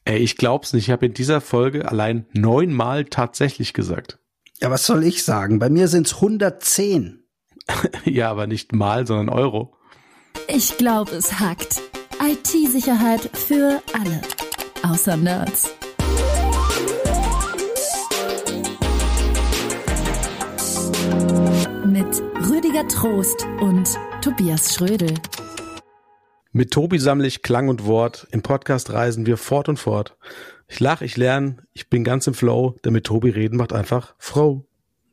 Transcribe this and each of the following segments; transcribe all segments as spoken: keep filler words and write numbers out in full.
Ey, ich glaub's nicht. Ich habe in dieser Folge allein neunmal tatsächlich gesagt. Ja, was soll ich sagen? Bei mir sind's hundertzehn. Ja, aber nicht mal, sondern Euro. Ich glaube, es hackt. I T-Sicherheit für alle. Außer Nerds. Mit Rüdiger Trost und Tobias Schrödel. Mit Tobi sammle ich Klang und Wort. Im Podcast reisen wir fort und fort. Ich lach, ich lerne, ich bin ganz im Flow, denn mit Tobi reden macht einfach Frau.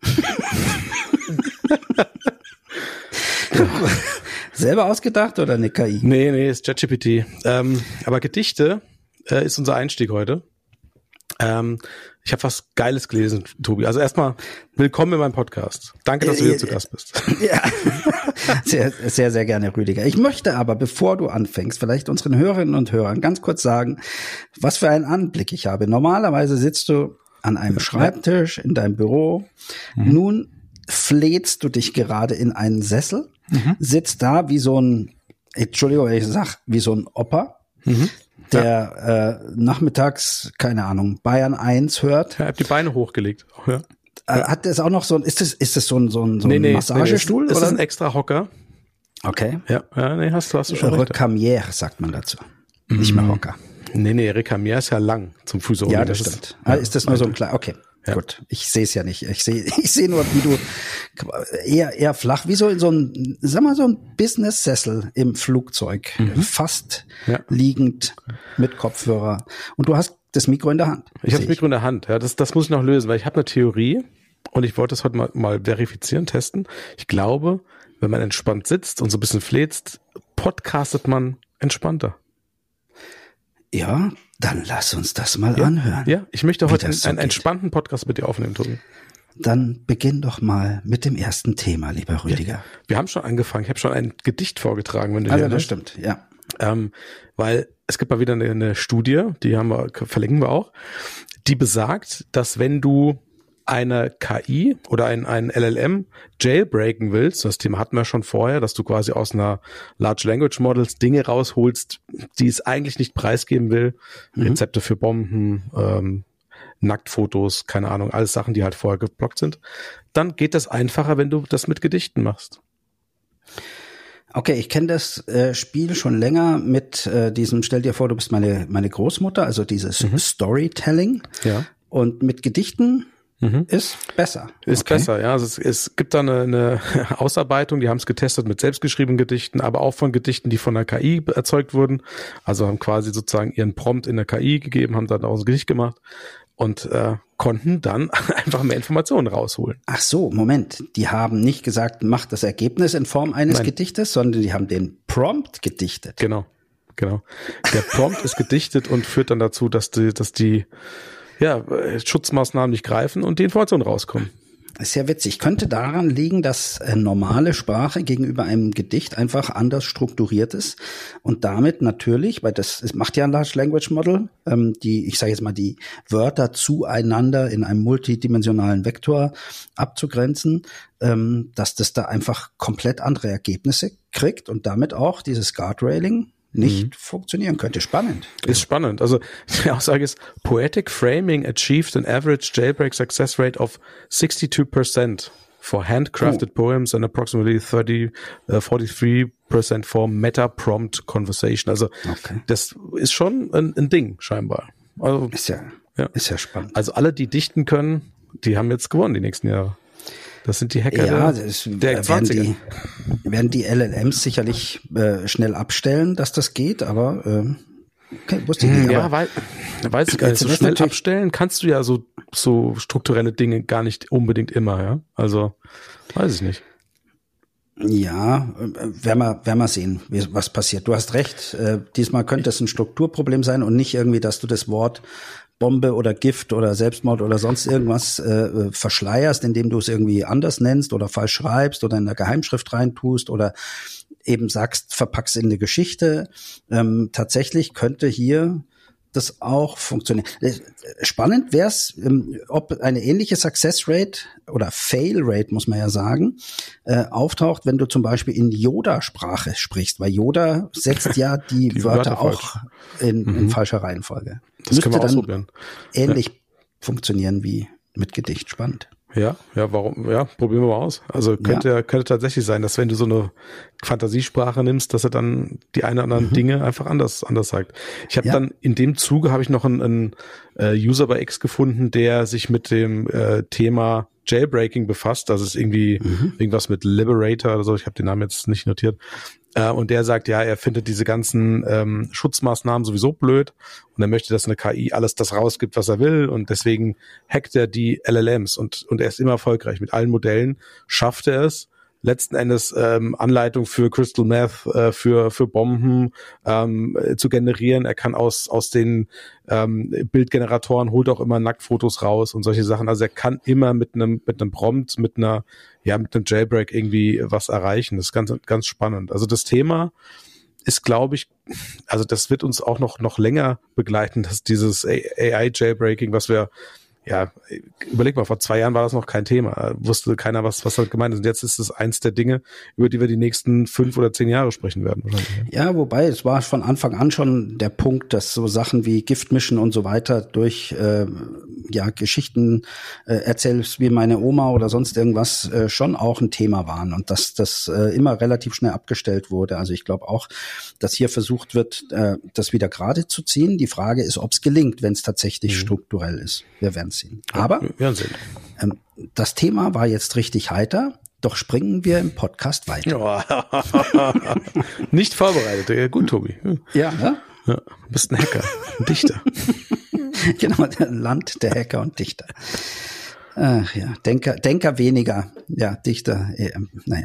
Selber ausgedacht oder eine K I? Nee, nee, ist ChatGPT. Ähm, aber Gedichte äh, ist unser Einstieg heute. Ähm, ich habe was Geiles gelesen, Tobi. Also erstmal willkommen in meinem Podcast. Danke, dass du wieder zu Gast bist. Ja, sehr, sehr, sehr gerne, Rüdiger. Ich möchte aber, bevor du anfängst, vielleicht unseren Hörerinnen und Hörern ganz kurz sagen, was für einen Anblick ich habe. Normalerweise sitzt du an einem Schreibtisch in deinem Büro. Mhm. Nun flätst du dich gerade in einen Sessel, mhm. sitzt da wie so ein, Entschuldigung, ich sag, wie so ein Opa. Mhm. Der ja. äh, nachmittags, keine Ahnung, Bayern eins hört. Ja, ich hab die Beine hochgelegt. Ja. Äh, hat das auch noch so ein, ist das, ist das so ein, so ein, so ein nee, nee, Massagestuhl? Nee, nee, ist, oder? Ist ein extra Hocker. Okay. Ja, ja, nee, hast du, hast du schon recht. Recamier sagt man dazu. Mm. Nicht mehr Hocker. Nee, nee, Recamier ist ja lang zum Fußsohlen. Ja, das, das stimmt. Ist, ja, ist das nur so ein kleiner, okay. Ja. Gut, ich sehe es ja nicht. Ich sehe ich sehe nur, wie du eher eher flach, wie so in so ein, sag mal, so ein Business-Sessel im Flugzeug, mhm. fast ja. liegend mit Kopfhörer. Und du hast das Mikro in der Hand. Ich habe das Mikro in der Hand. Ja, das das muss ich noch lösen, weil ich habe eine Theorie und ich wollte das heute mal, mal verifizieren, testen. Ich glaube, wenn man entspannt sitzt und so ein bisschen fläzt, podcastet man entspannter. Ja, dann lass uns das mal ja, anhören. Ja, ich möchte heute so einen, einen entspannten Podcast mit dir aufnehmen, Tobi. Dann beginn doch mal mit dem ersten Thema, lieber Rüdiger. Ja, wir haben schon angefangen. Ich habe schon ein Gedicht vorgetragen, wenn du Also hier das stimmt, ja. Ähm, weil es gibt mal wieder eine, eine Studie, die haben wir, verlinken wir auch, die besagt, dass wenn du eine K I oder ein, ein L L M jailbreaken willst, das Thema hatten wir schon vorher, dass du quasi aus einer Large Language Models Dinge rausholst, die es eigentlich nicht preisgeben will, mhm. Rezepte für Bomben, ähm, Nacktfotos, keine Ahnung, alles Sachen, die halt vorher geblockt sind, dann geht das einfacher, wenn du das mit Gedichten machst. Okay, ich kenne das äh, Spiel schon länger mit äh, diesem, stell dir vor, du bist meine meine Großmutter, also dieses mhm. Storytelling. Ja. Und mit Gedichten Mhm. Ist besser. Ist okay. besser, ja. Also es, es gibt da eine, eine Ausarbeitung, die haben es getestet mit selbstgeschriebenen Gedichten, aber auch von Gedichten, die von der K I erzeugt wurden. Also haben quasi sozusagen ihren Prompt in der K I gegeben, haben dann auch ein Gedicht gemacht und äh, konnten dann einfach mehr Informationen rausholen. Ach so, Moment. Die haben nicht gesagt, mach das Ergebnis in Form eines Nein. Gedichtes, sondern die haben den Prompt gedichtet. Genau, genau. Der Prompt ist gedichtet und führt dann dazu, dass die, dass die ja, Schutzmaßnahmen nicht greifen und die Informationen rauskommen. Ist ja witzig. Könnte daran liegen, dass äh, normale Sprache gegenüber einem Gedicht einfach anders strukturiert ist und damit natürlich, weil das, das macht ja ein Large Language Model, ähm, die, ich sage jetzt mal, die Wörter zueinander in einem multidimensionalen Vektor abzugrenzen, ähm, dass das da einfach komplett andere Ergebnisse kriegt und damit auch dieses Guardrailing nicht mhm. funktionieren könnte. Spannend. Ist spannend. Also die Aussage ist, Poetic Framing achieved an average jailbreak success rate of sixty-two percent for handcrafted oh. poems and approximately thirty, uh, forty-three percent for meta-prompt conversation. Also okay. das ist schon ein, ein Ding scheinbar. Also, ist ja, ja, ist ja spannend. Also alle, die dichten können, die haben jetzt gewonnen die nächsten Jahre. Das sind die Hacker ja, der, das der zwanziger. Werden die, werden die L L Ms sicherlich äh, schnell abstellen, dass das geht, aber äh, okay, wusste ich nicht. Ja, weil, weiß ich gar nicht. So schnell abstellen kannst du ja so so strukturelle Dinge gar nicht unbedingt immer, ja. Also weiß ich nicht. Ja, werden wir, werden wir sehen, was passiert. Du hast recht. Äh, diesmal könnte es ein Strukturproblem sein und nicht irgendwie, dass du das Wort Bombe oder Gift oder Selbstmord oder sonst irgendwas äh, verschleierst, indem du es irgendwie anders nennst oder falsch schreibst oder in der Geheimschrift reintust oder eben sagst, verpackst in eine Geschichte. Ähm, tatsächlich könnte hier das auch funktioniert. Spannend wäre es, ob eine ähnliche Success Rate oder Fail Rate, muss man ja sagen, äh, auftaucht, wenn du zum Beispiel in Yoda-Sprache sprichst, weil Yoda setzt ja die, die Wörter, Wörter auch in, mhm. in falscher Reihenfolge. Das müsste können wir ausprobieren. Ähnlich ja. funktionieren wie mit Gedicht. Spannend. Ja, ja, warum? Ja, probieren wir mal aus. Also könnte ja. könnte tatsächlich sein, dass wenn du so eine Fantasiesprache nimmst, dass er dann die ein oder anderen mhm. Dinge einfach anders anders sagt. Ich habe ja. dann in dem Zuge habe ich noch einen, einen äh, User bei X gefunden, der sich mit dem äh, Thema Jailbreaking befasst. Das ist irgendwie mhm. irgendwas mit Liberator oder so. Ich habe den Namen jetzt nicht notiert. Äh, und der sagt, ja, er findet diese ganzen ähm, Schutzmaßnahmen sowieso blöd und er möchte, dass eine K I alles das rausgibt, was er will und deswegen hackt er die L L Ms und und er ist immer erfolgreich. Mit allen Modellen schafft er es, letzten Endes ähm, Anleitung für Crystal Meth, äh, für für Bomben ähm, äh, zu generieren. Er kann aus aus den ähm, Bildgeneratoren holt auch immer Nacktfotos raus und solche Sachen. Also er kann immer mit einem mit einem Prompt, mit einer ja mit einem Jailbreak irgendwie was erreichen. Das ist ganz ganz spannend. Also das Thema ist, glaube ich, also das wird uns auch noch noch länger begleiten, dass dieses A I Jailbreaking, was wir ja, überleg mal, vor zwei Jahren war das noch kein Thema. Wusste keiner, was was halt gemeint ist. Und jetzt ist es eins der Dinge, über die wir die nächsten fünf oder zehn Jahre sprechen werden. Ja, wobei, es war von Anfang an schon der Punkt, dass so Sachen wie Giftmischen und so weiter durch äh, ja Geschichten äh, erzählst wie meine Oma oder sonst irgendwas äh, schon auch ein Thema waren. Und dass das äh, immer relativ schnell abgestellt wurde. Also ich glaube auch, dass hier versucht wird, äh, das wieder gerade zu ziehen. Die Frage ist, ob es gelingt, wenn es tatsächlich mhm. strukturell ist. Wir werden sehen. Aber ja, sehen. Ähm, das Thema war jetzt richtig heiter, doch springen wir im Podcast weiter. Nicht vorbereitet. Ja, gut, Tobi. Ja, ne? Ja, du bist ein Hacker, ein Dichter. Genau, der Land der Hacker und Dichter. Ach ja, Denker, Denker weniger, ja, Dichter, äh, naja.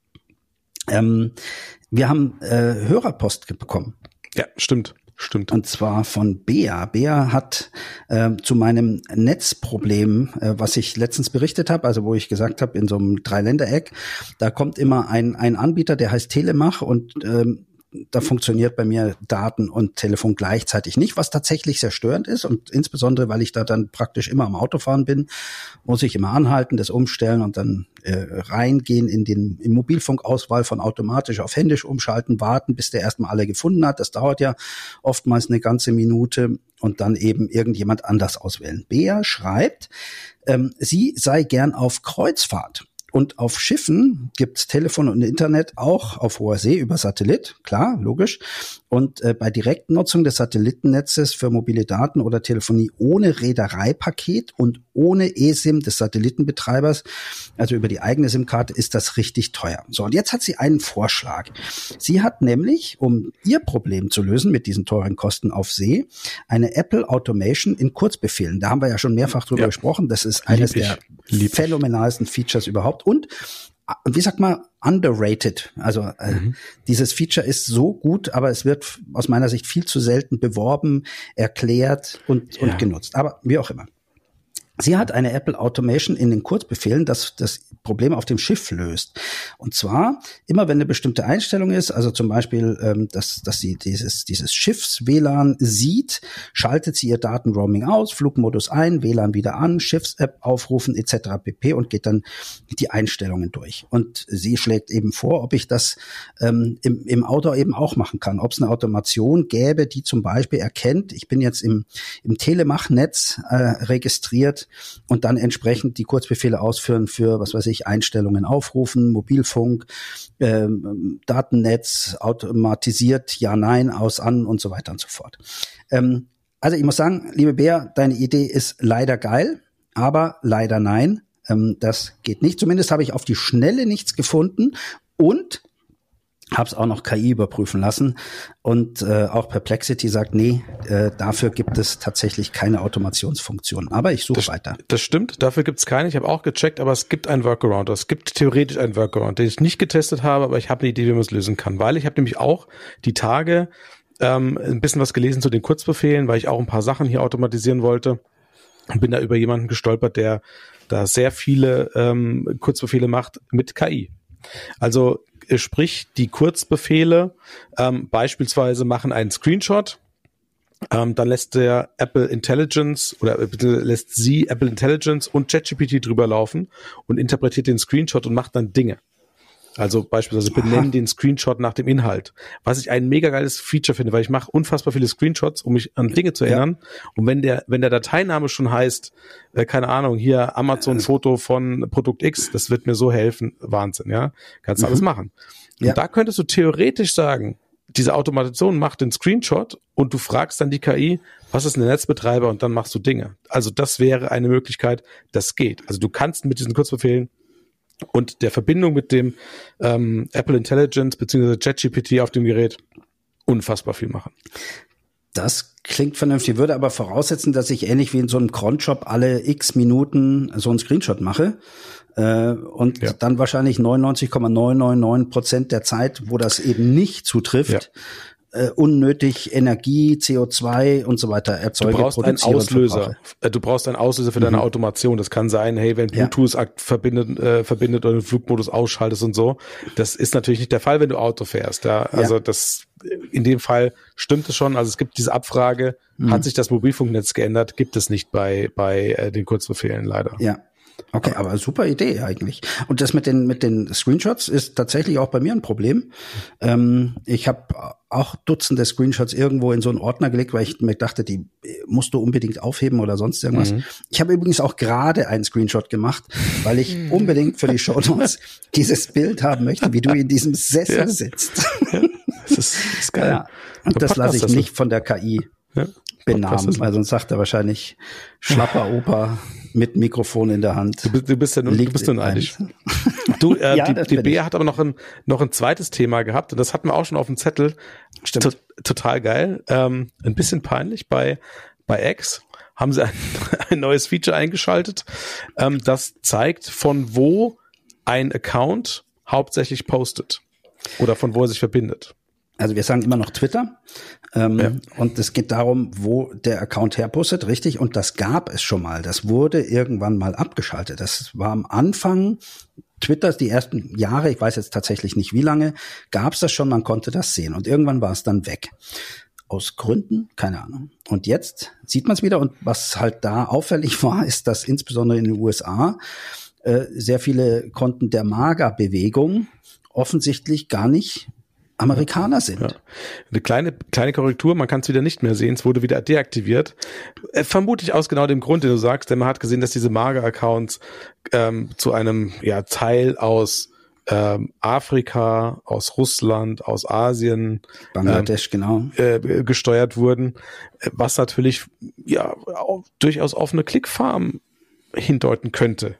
Ähm, wir haben äh, Hörerpost bekommen. Ja, stimmt. Stimmt. Und zwar von Bea. Bea hat äh, zu meinem Netzproblem, äh, was ich letztens berichtet habe, also wo ich gesagt habe, in so einem Dreiländereck, da kommt immer ein ein Anbieter, der heißt Telemach und ähm, da funktioniert bei mir Daten und Telefon gleichzeitig nicht, was tatsächlich sehr störend ist und insbesondere, weil ich da dann praktisch immer am Autofahren bin, muss ich immer anhalten, das umstellen und dann äh, reingehen in den in Mobilfunkauswahl von automatisch auf händisch umschalten, warten, bis der erstmal alle gefunden hat. Das dauert ja oftmals eine ganze Minute und dann eben irgendjemand anders auswählen. Bea schreibt, ähm, sie sei gern auf Kreuzfahrt. Und auf Schiffen gibt's Telefon und Internet auch auf hoher See über Satellit, klar, logisch. Und äh, bei Direktnutzung des Satellitennetzes für mobile Daten oder Telefonie ohne Reedereipaket und ohne eSIM des Satellitenbetreibers, also über die eigene SIM-Karte, ist das richtig teuer. So, und jetzt hat sie einen Vorschlag. Sie hat nämlich, um ihr Problem zu lösen mit diesen teuren Kosten auf See, eine Apple Automation in Kurzbefehlen. Da haben wir ja schon mehrfach drüber ja. gesprochen. Das ist eines Lieb der Lieb phänomenalsten Features überhaupt. Und wie sagt man, underrated. Also äh, mhm. dieses Feature ist so gut, aber es wird aus meiner Sicht viel zu selten beworben, erklärt und, ja. und genutzt. Aber wie auch immer. Sie hat eine Apple Automation in den Kurzbefehlen, das das Problem auf dem Schiff löst. Und zwar immer, wenn eine bestimmte Einstellung ist, also zum Beispiel, ähm, dass dass sie dieses dieses Schiffs-W L A N sieht, schaltet sie ihr Datenroaming aus, Flugmodus ein, W L A N wieder an, Schiffs-App aufrufen et cetera pp. Und geht dann die Einstellungen durch. Und sie schlägt eben vor, ob ich das ähm, im im Auto eben auch machen kann, ob es eine Automation gäbe, die zum Beispiel erkennt, ich bin jetzt im im Telemach-Netz äh, registriert, und dann entsprechend die Kurzbefehle ausführen für, was weiß ich, Einstellungen aufrufen, Mobilfunk, ähm, Datennetz, automatisiert, ja, nein, aus, an und so weiter und so fort. Ähm, also ich muss sagen, liebe Bea, deine Idee ist leider geil, aber leider nein, ähm, das geht nicht. Zumindest habe ich auf die Schnelle nichts gefunden und hab's auch noch K I überprüfen lassen und äh, auch Perplexity sagt, nee, äh, dafür gibt es tatsächlich keine Automationsfunktion. Aber ich suche weiter. Das stimmt, dafür gibt's keine. Ich habe auch gecheckt, aber es gibt einen Workaround. Es gibt theoretisch einen Workaround, den ich nicht getestet habe, aber ich habe eine Idee, wie man es lösen kann. Weil ich habe nämlich auch die Tage ähm, ein bisschen was gelesen zu den Kurzbefehlen, weil ich auch ein paar Sachen hier automatisieren wollte und bin da über jemanden gestolpert, der da sehr viele ähm, Kurzbefehle macht mit K I. Also sprich, die Kurzbefehle ähm, beispielsweise machen einen Screenshot ähm, dann lässt der Apple Intelligence oder bitte lässt sie Apple Intelligence und ChatGPT drüber laufen und interpretiert den Screenshot und macht dann Dinge. Also beispielsweise benennen den Screenshot nach dem Inhalt. Was ich ein mega geiles Feature finde, weil ich mache unfassbar viele Screenshots, um mich an Dinge zu erinnern. Ja. Und wenn der wenn der Dateiname schon heißt, äh, keine Ahnung, hier Amazon-Foto von Produkt X, das wird mir so helfen. Wahnsinn, ja. Kannst du mhm. alles machen. Und ja. da könntest du theoretisch sagen, diese Automation macht den Screenshot und du fragst dann die K I, was ist ein Netzbetreiber, und dann machst du Dinge. Also das wäre eine Möglichkeit, das geht. Also du kannst mit diesen Kurzbefehlen und der Verbindung mit dem ähm, Apple Intelligence bzw. ChatGPT auf dem Gerät unfassbar viel machen. Das klingt vernünftig, würde aber voraussetzen, dass ich ähnlich wie in so einem Cron-Shop alle x Minuten so einen Screenshot mache äh, und ja. dann wahrscheinlich neunundneunzig Komma neun neun neun Prozent der Zeit, wo das eben nicht zutrifft, ja. Uh, unnötig Energie, C O zwei und so weiter erzeuge. Du brauchst einen Auslöser. Du brauchst einen Auslöser für mhm. deine Automation. Das kann sein, hey, wenn Bluetooth ja. verbindet, äh, verbindet oder den Flugmodus ausschaltest und so. Das ist natürlich nicht der Fall, wenn du Auto fährst. Ja? Also ja. das, in dem Fall stimmt es schon. Also es gibt diese Abfrage, mhm. hat sich das Mobilfunknetz geändert? Gibt es nicht bei, bei äh, den Kurzbefehlen leider. Ja. Okay, aber super Idee eigentlich. Und das mit den mit den Screenshots ist tatsächlich auch bei mir ein Problem. Ähm, ich habe auch Dutzende Screenshots irgendwo in so einen Ordner gelegt, weil ich mir dachte, die musst du unbedingt aufheben oder sonst irgendwas. Mhm. Ich habe übrigens auch gerade einen Screenshot gemacht, weil ich unbedingt für die Shownotes dieses Bild haben möchte, wie du in diesem Sessel ja. sitzt. Ja, das ist, das ist geil. Ja. Und das lasse ich nicht von der K I ja. benamen, weil sonst sagt er wahrscheinlich schlapper Opa mit Mikrofon in der Hand. Du bist, du bist ja nun, du bist nun einig. Du, äh, ja, die, die Bea hat aber noch ein, noch ein zweites Thema gehabt und das hatten wir auch schon auf dem Zettel. Stimmt. T- total geil. Ähm, ein bisschen peinlich. Bei, bei X haben sie ein, ein neues Feature eingeschaltet, ähm, das zeigt, von wo ein Account hauptsächlich postet oder von wo er sich verbindet. Also wir sagen immer noch Twitter ähm, ja. und es geht darum, wo der Account herpostet, richtig? Und das gab es schon mal. Das wurde irgendwann mal abgeschaltet. Das war am Anfang Twitters, die ersten Jahre, ich weiß jetzt tatsächlich nicht wie lange, gab es das schon, man konnte das sehen. Und irgendwann war es dann weg. Aus Gründen? Keine Ahnung. Und jetzt sieht man es wieder. Und was halt da auffällig war, ist, dass insbesondere in den U S A äh, sehr viele Konten der MAGA-Bewegung offensichtlich gar nicht Amerikaner sind. Ja. Eine kleine kleine Korrektur, man kann es wieder nicht mehr sehen, es wurde wieder deaktiviert. Äh, vermutlich aus genau dem Grund, den du sagst, denn man hat gesehen, dass diese MAGA-Accounts ähm, zu einem ja, Teil aus ähm, Afrika, aus Russland, aus Asien, Bangladesch, ähm, genau, äh, gesteuert wurden, was natürlich ja auch durchaus auf eine Clickfarm hindeuten könnte.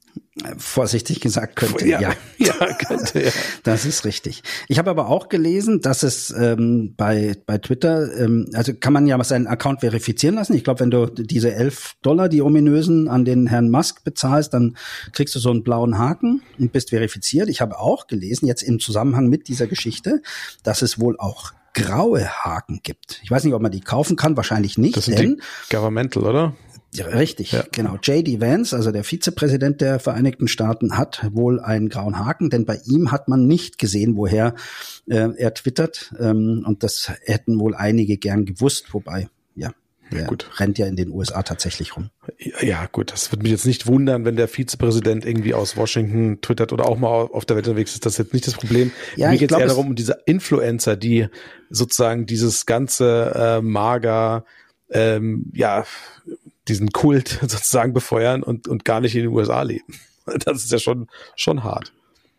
Vorsichtig gesagt könnte, ja. Ja, ja könnte, ja. Das ist richtig. Ich habe aber auch gelesen, dass es ähm, bei bei Twitter, ähm, also kann man ja seinen Account verifizieren lassen. Ich glaube, wenn du diese elf Dollar, die ominösen, an den Herrn Musk bezahlst, dann kriegst du so einen blauen Haken und bist verifiziert. Ich habe auch gelesen, jetzt im Zusammenhang mit dieser Geschichte, dass es wohl auch graue Haken gibt. Ich weiß nicht, ob man die kaufen kann, wahrscheinlich nicht. Das sind denn die Governmental, oder? Ja, richtig, ja. Genau. J D Vance, also der Vizepräsident der Vereinigten Staaten, hat wohl einen grauen Haken, denn bei ihm hat man nicht gesehen, woher äh, er twittert. Ähm, und das hätten wohl einige gern gewusst, wobei, ja, der ja, gut. rennt ja in den U S A tatsächlich rum. Ja, gut, das würde mich jetzt nicht wundern, wenn der Vizepräsident irgendwie aus Washington twittert oder auch mal auf der Welt unterwegs ist. Das ist jetzt nicht das Problem. Ja, Mir geht es eher darum, um diese Influencer, die sozusagen dieses ganze äh, MAGA, ähm, ja, diesen Kult sozusagen befeuern und, und gar nicht in den U S A leben. Das ist ja schon, schon hart.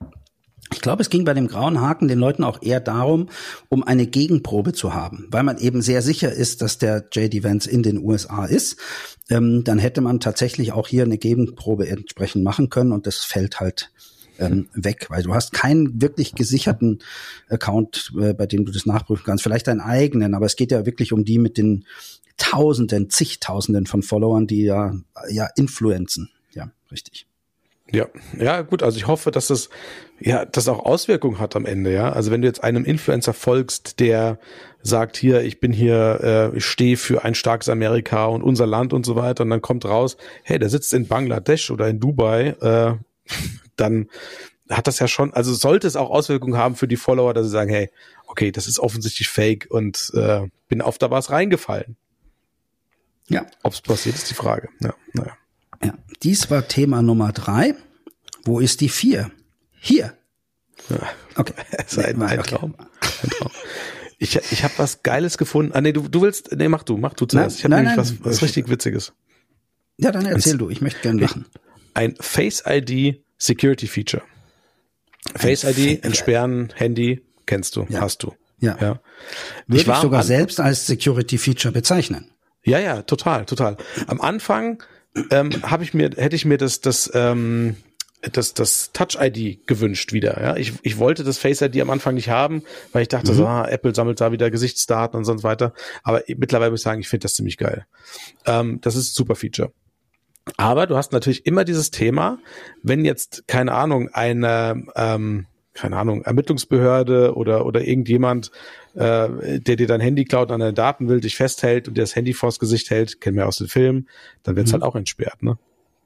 Ich glaube, es ging bei dem grauen Haken den Leuten auch eher darum, um eine Gegenprobe zu haben, weil man eben sehr sicher ist, dass der J D Vance in den U S A ist. Ähm, dann hätte man tatsächlich auch hier eine Gegenprobe entsprechend machen können und das fällt halt ähm, weg, weil du hast keinen wirklich gesicherten Account, äh, bei dem du das nachprüfen kannst. Vielleicht deinen eigenen, aber es geht ja wirklich um die mit den Tausenden, zigtausenden von Followern, die ja, ja influenzen. Ja, richtig. Ja, ja, gut. Also ich hoffe, dass das, ja, das auch Auswirkungen hat am Ende, ja. Also wenn du jetzt einem Influencer folgst, der sagt, hier, ich bin hier, äh, ich stehe für ein starkes Amerika und unser Land und so weiter, und dann kommt raus, hey, der sitzt in Bangladesch oder in Dubai, äh, dann hat das ja schon, also sollte es auch Auswirkungen haben für die Follower, dass sie sagen, hey, okay, das ist offensichtlich fake und äh, bin auf da was reingefallen. Ja. Ob es passiert, ist die Frage. Ja, naja. Ja, dies war Thema Nummer drei. Wo ist die vier? Hier. Ja. Okay. Das ist ein, ein Traum. Ein Traum. Ich, ich habe was Geiles gefunden. Ah, nee, du, du willst, nee, mach du, mach du zuerst. Nein, ich habe nämlich nein, was, was richtig Witziges. Ja, dann erzähl ein, du, ich möchte gerne machen. Ein Face I D Security Feature. Face I D, entsperren, Handy, kennst du, ja. hast du. Ja. ja. Würde ich, ich sogar an, selbst als Security Feature bezeichnen. Ja, ja, total, total. Am Anfang ähm, habe ich mir, hätte ich mir das, das, ähm, das, das Touch I D gewünscht wieder. Ja, ich, ich wollte das Face I D am Anfang nicht haben, weil ich dachte, mhm. so, ah, Apple sammelt da wieder Gesichtsdaten und so weiter. Aber mittlerweile muss ich sagen, ich finde das ziemlich geil. Ähm, das ist ein super Feature. Aber du hast natürlich immer dieses Thema, wenn jetzt, keine Ahnung, eine, ähm, keine Ahnung, Ermittlungsbehörde oder oder irgendjemand, äh, der dir dein Handy klaut, an deine Daten will, dich festhält und dir das Handy vors Gesicht hält, kennen wir aus den Filmen, dann wird's mhm. halt auch entsperrt, ne?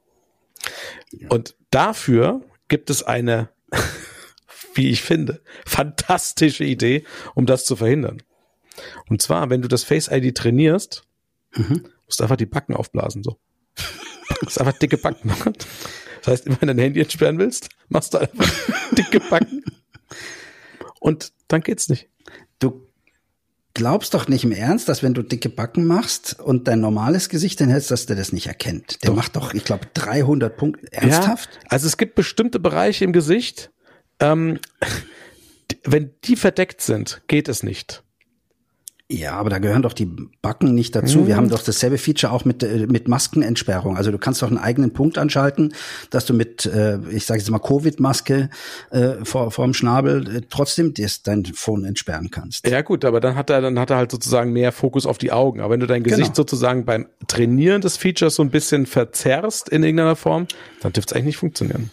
Ja. Und dafür gibt es eine, wie ich finde, fantastische Idee, um das zu verhindern. Und zwar, wenn du das Face I D trainierst, mhm. musst du einfach die Backen aufblasen, so. Du musst einfach dicke Backen machen. Das heißt, immer wenn du dein Handy entsperren willst, machst du einfach dicke Backen. Und dann geht's nicht. Du glaubst doch nicht im Ernst, dass wenn du dicke Backen machst und dein normales Gesicht hinhältst, dass der das nicht erkennt. Der doch. macht doch, ich glaube, dreihundert Punkte. Ernsthaft? Ja, also es gibt bestimmte Bereiche im Gesicht, ähm, wenn die verdeckt sind, geht es nicht. Ja, aber da gehören doch die Backen nicht dazu. Mhm. Wir haben doch dasselbe Feature auch mit mit Maskenentsperrung. Also du kannst doch einen eigenen Punkt anschalten, dass du mit, äh, ich sage jetzt mal Covid-Maske äh, vor vorm Schnabel äh, trotzdem das, dein Phone entsperren kannst. Ja gut, aber dann hat er dann hat er halt sozusagen mehr Fokus auf die Augen. Aber wenn du dein Gesicht genau. sozusagen beim Trainieren des Features so ein bisschen verzerrst in irgendeiner Form, dann dürfte es eigentlich nicht funktionieren.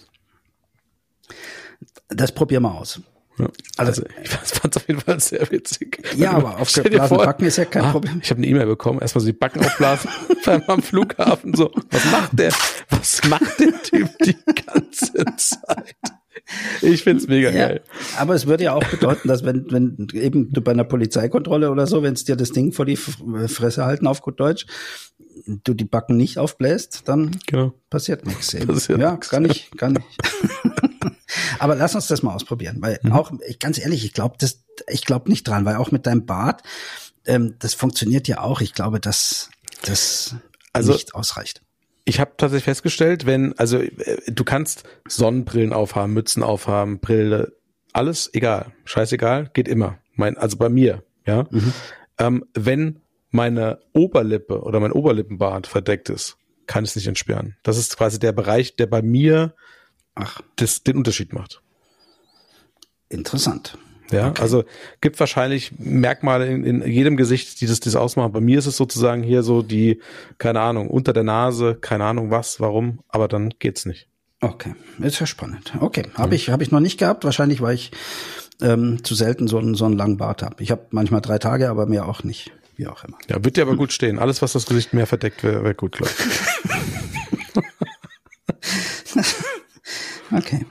Das probier mal aus. Ja, also, also ich fand es auf jeden Fall sehr witzig. Ja, aber aufgeblasene Backen ist ja kein ah, Problem. Ich habe eine E-Mail bekommen, erstmal so die Backen aufblasen, am Flughafen so, was macht der, was macht der Typ die ganze Zeit? Ich find's mega ja, geil. Aber es würde ja auch bedeuten, dass wenn wenn eben du bei einer Polizeikontrolle oder so, wenn es dir das Ding vor die Fresse halten, auf gut Deutsch, du die Backen nicht aufbläst, dann genau. passiert nichts. Passiert ja, nix. gar nicht, gar nicht. Aber lass uns das mal ausprobieren, weil mhm. auch, ich, ganz ehrlich, ich glaube das, ich glaube nicht dran, weil auch mit deinem Bart, ähm, das funktioniert ja auch. Ich glaube, dass das also, nicht ausreicht. Ich habe tatsächlich festgestellt, wenn, also du kannst Sonnenbrillen aufhaben, Mützen aufhaben, Brille, alles egal, scheißegal, geht immer. Mein, also bei mir, ja. Mhm. Ähm, wenn meine Oberlippe oder mein Oberlippenbart verdeckt ist, kann ich es nicht entsperren. Das ist quasi der Bereich, der bei mir Ach. Das, den Unterschied macht. Interessant. Ja, okay. Also gibt wahrscheinlich Merkmale in, in jedem Gesicht, die das, das ausmachen. Bei mir ist es sozusagen hier so die, keine Ahnung, unter der Nase, keine Ahnung was, warum, aber dann geht's nicht. Okay, ist ja spannend. Okay, habe ich habe ich noch nicht gehabt. Wahrscheinlich, weil ich ähm, zu selten so einen so einen langen Bart habe. Ich habe manchmal drei Tage, aber mehr auch nicht. Wie auch immer. Ja, wird dir aber gut stehen. Alles, was das Gesicht mehr verdeckt, wäre wär gut, glaube ich. Okay.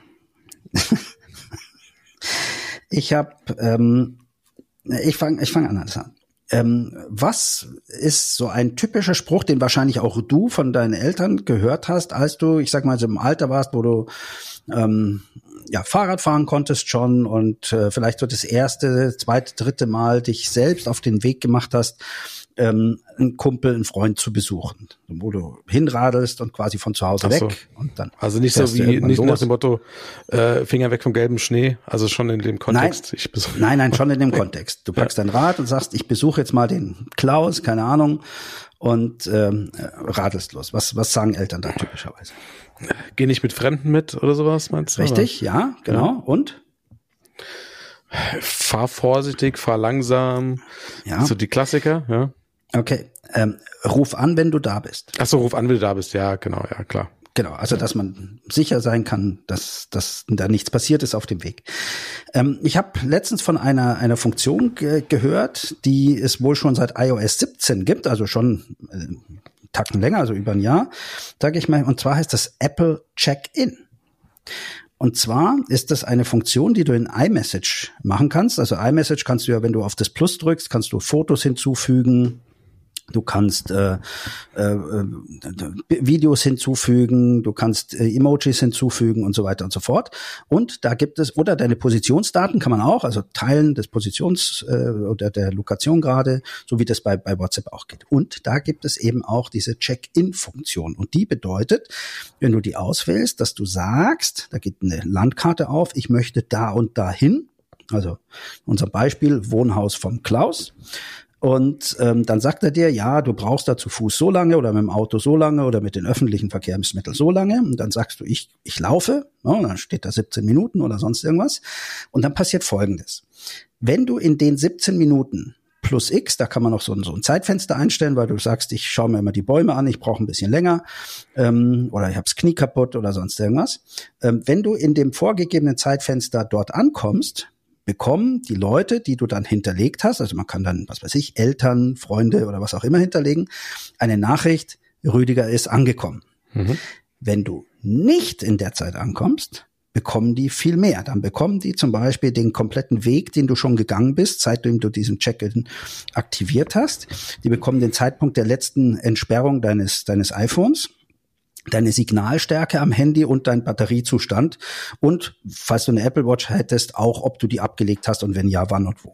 Ich habe, ähm, ich fange ich fang anders an. Ähm, was ist so ein typischer Spruch, den wahrscheinlich auch du von deinen Eltern gehört hast, als du, ich sag mal, so im Alter warst, wo du ähm, ja Fahrrad fahren konntest schon und äh, vielleicht so das erste, zweite, dritte Mal dich selbst auf den Weg gemacht hast, ähm, einen Kumpel, einen Freund zu besuchen, wo du hinradelst und quasi von zu Hause so. weg und dann. Also nicht so wie, nicht los. Nach dem Motto, äh, Finger weg vom gelben Schnee, also schon in dem Kontext. Nein, ich besuch- nein, nein, schon in dem Kontext. Du packst ja. dein Rad und sagst, ich besuche jetzt mal den Klaus, keine Ahnung, und ähm, radelst los. Was, was sagen Eltern da typischerweise? Geh nicht mit Fremden mit oder sowas, meinst du? Richtig, oder? Ja, genau. Ja. Und? Fahr vorsichtig, fahr langsam. Ja. So die Klassiker, ja. Okay, ähm, ruf an, wenn du da bist. Ach so, ruf an, wenn du da bist. Ja, genau, ja, klar. Genau, also dass man sicher sein kann, dass, dass da nichts passiert ist auf dem Weg. Ähm, ich habe letztens von einer einer Funktion ge- gehört, die es wohl schon seit i O S siebzehn gibt, also schon äh, einen Tacken länger, also über ein Jahr, sage ich mal. Und zwar heißt das Apple Check-in. Und zwar ist das eine Funktion, die du in iMessage machen kannst. Also iMessage kannst du ja, wenn du auf das Plus drückst, kannst du Fotos hinzufügen. Du kannst äh, äh, Videos hinzufügen, du kannst äh, Emojis hinzufügen und so weiter und so fort. Und da gibt es, oder deine Positionsdaten kann man auch, also Teilen des Positions äh, oder der Lokation gerade, so wie das bei, bei WhatsApp auch geht. Und da gibt es eben auch diese Check-in-Funktion. Und die bedeutet, wenn du die auswählst, dass du sagst, da geht eine Landkarte auf, ich möchte da und dahin. Also unser Beispiel, Wohnhaus vom Klaus. Und ähm, dann sagt er dir, ja, du brauchst da zu Fuß so lange oder mit dem Auto so lange oder mit den öffentlichen Verkehrsmitteln so lange. Und dann sagst du, ich ich laufe, ja, und dann steht da siebzehn Minuten oder sonst irgendwas. Und dann passiert Folgendes. Wenn du in den siebzehn Minuten plus X, da kann man noch so ein, so ein Zeitfenster einstellen, weil du sagst, ich schaue mir immer die Bäume an, ich brauche ein bisschen länger ähm, oder ich habe das Knie kaputt oder sonst irgendwas. Ähm, wenn du in dem vorgegebenen Zeitfenster dort ankommst, bekommen die Leute, die du dann hinterlegt hast, also man kann dann, was weiß ich, Eltern, Freunde oder was auch immer hinterlegen, eine Nachricht, Rüdiger ist angekommen. Mhm. Wenn du nicht in der Zeit ankommst, bekommen die viel mehr. Dann bekommen die zum Beispiel den kompletten Weg, den du schon gegangen bist, seitdem du diesen Check-in aktiviert hast. Die bekommen den Zeitpunkt der letzten Entsperrung deines, deines iPhones, deine Signalstärke am Handy und dein Batteriezustand und, falls du eine Apple Watch hättest, auch, ob du die abgelegt hast und wenn ja, wann und wo.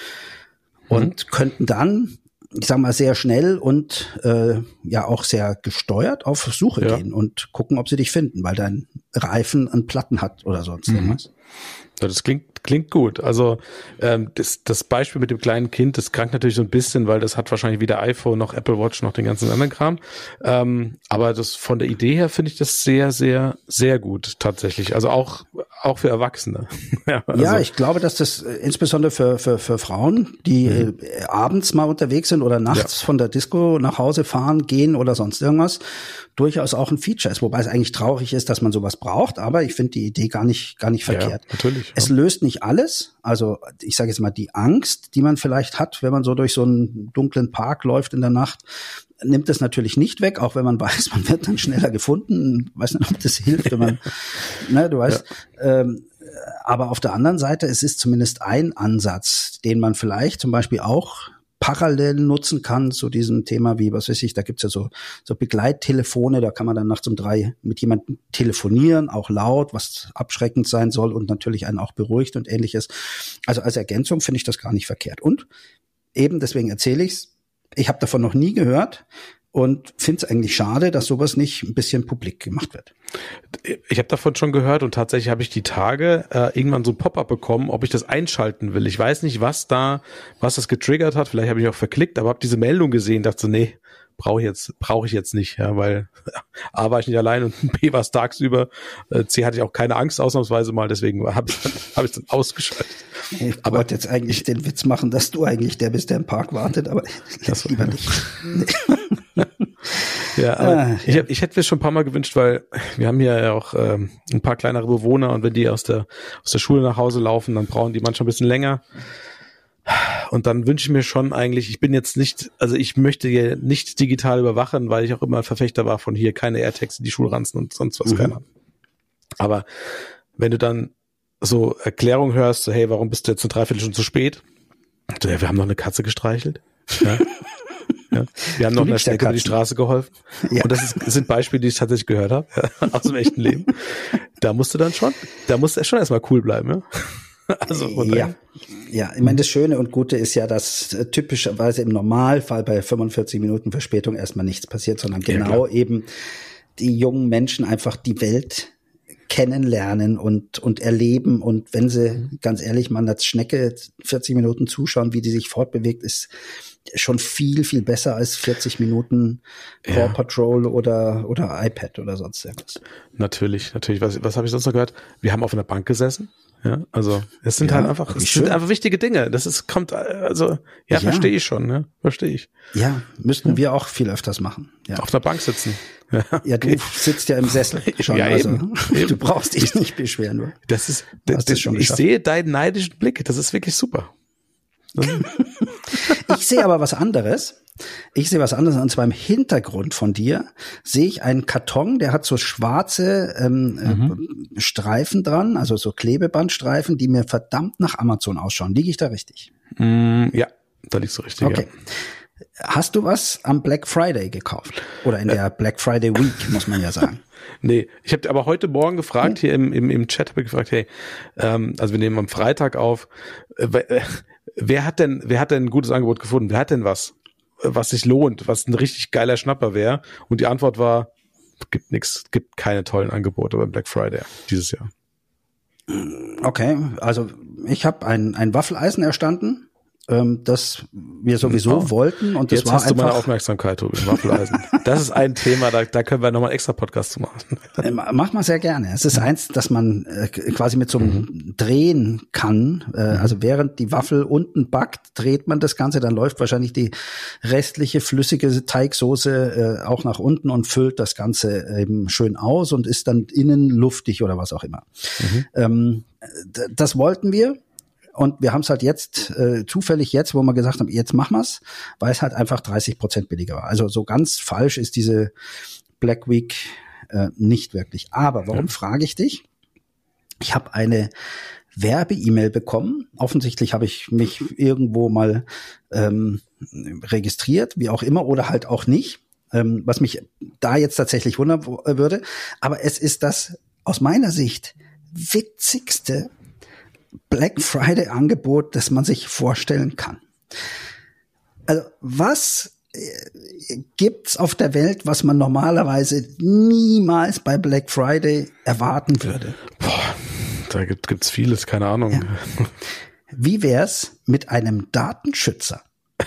Und mhm. könnten dann, ich sag mal, sehr schnell und äh, ja auch sehr gesteuert auf Suche ja. gehen und gucken, ob sie dich finden, weil dein Reifen einen Platten hat oder sonst mhm. irgendwas. Ja, das klingt klingt gut. Also ähm, das, das Beispiel mit dem kleinen Kind, das krankt natürlich so ein bisschen, weil das hat wahrscheinlich weder iPhone noch Apple Watch noch den ganzen anderen Kram. Ähm, aber das von der Idee her finde ich das sehr, sehr, sehr gut tatsächlich. Also auch auch für Erwachsene. ja, also. ja, ich glaube, dass das äh, insbesondere für für für Frauen, die mhm. äh, abends mal unterwegs sind oder nachts ja. von der Disco nach Hause fahren, gehen oder sonst irgendwas, durchaus auch ein Feature ist. Wobei es eigentlich traurig ist, dass man sowas braucht. Aber ich finde die Idee gar nicht gar nicht verkehrt. Ja, natürlich. Es löst nicht alles. Also ich sage jetzt mal, die Angst, die man vielleicht hat, wenn man so durch so einen dunklen Park läuft in der Nacht, nimmt das natürlich nicht weg, auch wenn man weiß, man wird dann schneller gefunden. Weiß nicht, ob das hilft, wenn man, ne, du weißt. Ja. Ähm, aber auf der anderen Seite, es ist zumindest ein Ansatz, den man vielleicht zum Beispiel auch parallel nutzen kann zu diesem Thema wie, was weiß ich, da gibt's ja so so Begleittelefone, da kann man dann nachts um drei mit jemandem telefonieren, auch laut, was abschreckend sein soll und natürlich einen auch beruhigt und ähnliches. Also als Ergänzung finde ich das gar nicht verkehrt. Und eben, deswegen erzähle ich's, ich habe davon noch nie gehört und finde es eigentlich schade, dass sowas nicht ein bisschen publik gemacht wird. Ich habe davon schon gehört und tatsächlich habe ich die Tage äh, irgendwann so ein Pop-up bekommen, ob ich das einschalten will. Ich weiß nicht, was da, was das getriggert hat. Vielleicht habe ich auch verklickt, aber habe diese Meldung gesehen, dachte so, nee, brauche ich jetzt, brauche ich jetzt nicht, ja, weil A war ich nicht allein und B war es tagsüber. Äh, C hatte ich auch keine Angst ausnahmsweise mal, deswegen habe ich dann, hab ich dann ausgeschaltet. Ich aber wollte jetzt eigentlich ich, den Witz machen, dass du eigentlich der bist, der im Park wartet, aber das lieber nicht. Ja, aber ah, ich, ja. ich hätte mir schon ein paar Mal gewünscht, weil wir haben hier ja auch ähm, ein paar kleinere Bewohner und wenn die aus der aus der Schule nach Hause laufen, dann brauchen die manchmal ein bisschen länger. Und dann wünsche ich mir schon eigentlich, ich bin jetzt nicht, also ich möchte hier nicht digital überwachen, weil ich auch immer Verfechter war von hier keine AirTags in die Schulranzen und sonst was mhm. keiner. Aber wenn du dann so Erklärungen hörst, so hey, warum bist du jetzt eine Dreiviertelstunde zu spät? So, ja, wir haben noch eine Katze gestreichelt. Ja. Ja. Wir haben noch einer Schnecke über die Straße geholfen. Ja. Und das ist, sind Beispiele, die ich tatsächlich gehört habe, ja, aus dem echten Leben. Da musst du dann schon, da musst du schon erstmal cool bleiben, ja. Also, ja, ja, ich meine, das Schöne und Gute ist ja, dass äh, typischerweise im Normalfall bei fünfundvierzig Minuten Verspätung erstmal nichts passiert, sondern genau ja, eben die jungen Menschen einfach die Welt kennenlernen und und erleben und wenn sie, ganz ehrlich, man als Schnecke vierzig Minuten zuschauen, wie die sich fortbewegt, ist schon viel, viel besser als vierzig Minuten Paw ja. Patrol oder oder iPad oder sonst irgendwas. Natürlich, natürlich. Was, was habe ich sonst noch gehört? Wir haben auf einer Bank gesessen. Ja, also es sind ja, halt einfach, es sind einfach wichtige Dinge. Das ist, kommt, also, ja, ja. verstehe ich schon, ne? Verstehe ich. Ja, müssten ja. wir auch viel öfters machen. Ja. Auf der Bank sitzen. Ja, ja du okay. sitzt ja im Sessel schon. Ja, also, eben, eben. Du brauchst dich nicht beschweren. Du. Das ist, das, das schon ich sehe deinen neidischen Blick. Das ist wirklich super. Ich sehe aber was anderes. Ich sehe was anderes, und zwar im Hintergrund von dir sehe ich einen Karton, der hat so schwarze ähm, mhm. äh, Streifen dran, also so Klebebandstreifen, die mir verdammt nach Amazon ausschauen. Liege ich da richtig? Mm, ja, da liegst du richtig. Okay. Ja. Hast du was am Black Friday gekauft? Oder in der Black Friday Week, muss man ja sagen. Nee, ich habe aber heute Morgen gefragt, hier im, im, im Chat habe ich gefragt, hey, ähm, also wir nehmen am Freitag auf, äh, äh, wer hat denn, wer hat denn ein gutes Angebot gefunden? Wer hat denn was, was sich lohnt, was ein richtig geiler Schnapper wäre? Und die Antwort war, gibt nix, gibt keine tollen Angebote beim Black Friday dieses Jahr. Okay, also ich habe ein, ein Waffeleisen erstanden, ähm, das wir sowieso oh. wollten, und das Jetzt war hast einfach, du meine Aufmerksamkeit, Tobi, Waffeleisen. Das ist ein Thema, da, da können wir nochmal einen extra Podcast zu machen. Mach mal sehr gerne. Es ist eins, das man äh, quasi mit so einem mhm. drehen kann. Äh, mhm. Also während die Waffel unten backt, dreht man das Ganze, dann läuft wahrscheinlich die restliche flüssige Teigsoße äh, auch nach unten und füllt das Ganze eben schön aus und ist dann innen luftig oder was auch immer. Mhm. Ähm, d- das wollten wir. Und wir haben es halt jetzt, äh, zufällig jetzt, wo wir gesagt haben, jetzt machen wir's, weil es halt einfach dreißig Prozent billiger war. Also so ganz falsch ist diese Black Week äh, nicht wirklich. Aber warum ja. frage ich dich? Ich habe eine Werbe-E-Mail bekommen. Offensichtlich habe ich mich irgendwo mal ähm, registriert, wie auch immer, oder halt auch nicht, ähm, was mich da jetzt tatsächlich wundern würde. Aber es ist das aus meiner Sicht witzigste Black Friday Angebot, das man sich vorstellen kann. Also was äh, gibt's auf der Welt, was man normalerweise niemals bei Black Friday erwarten würde? Boah, da gibt, gibt's vieles, keine Ahnung. Ja. Wie wär's mit einem Datenschützer?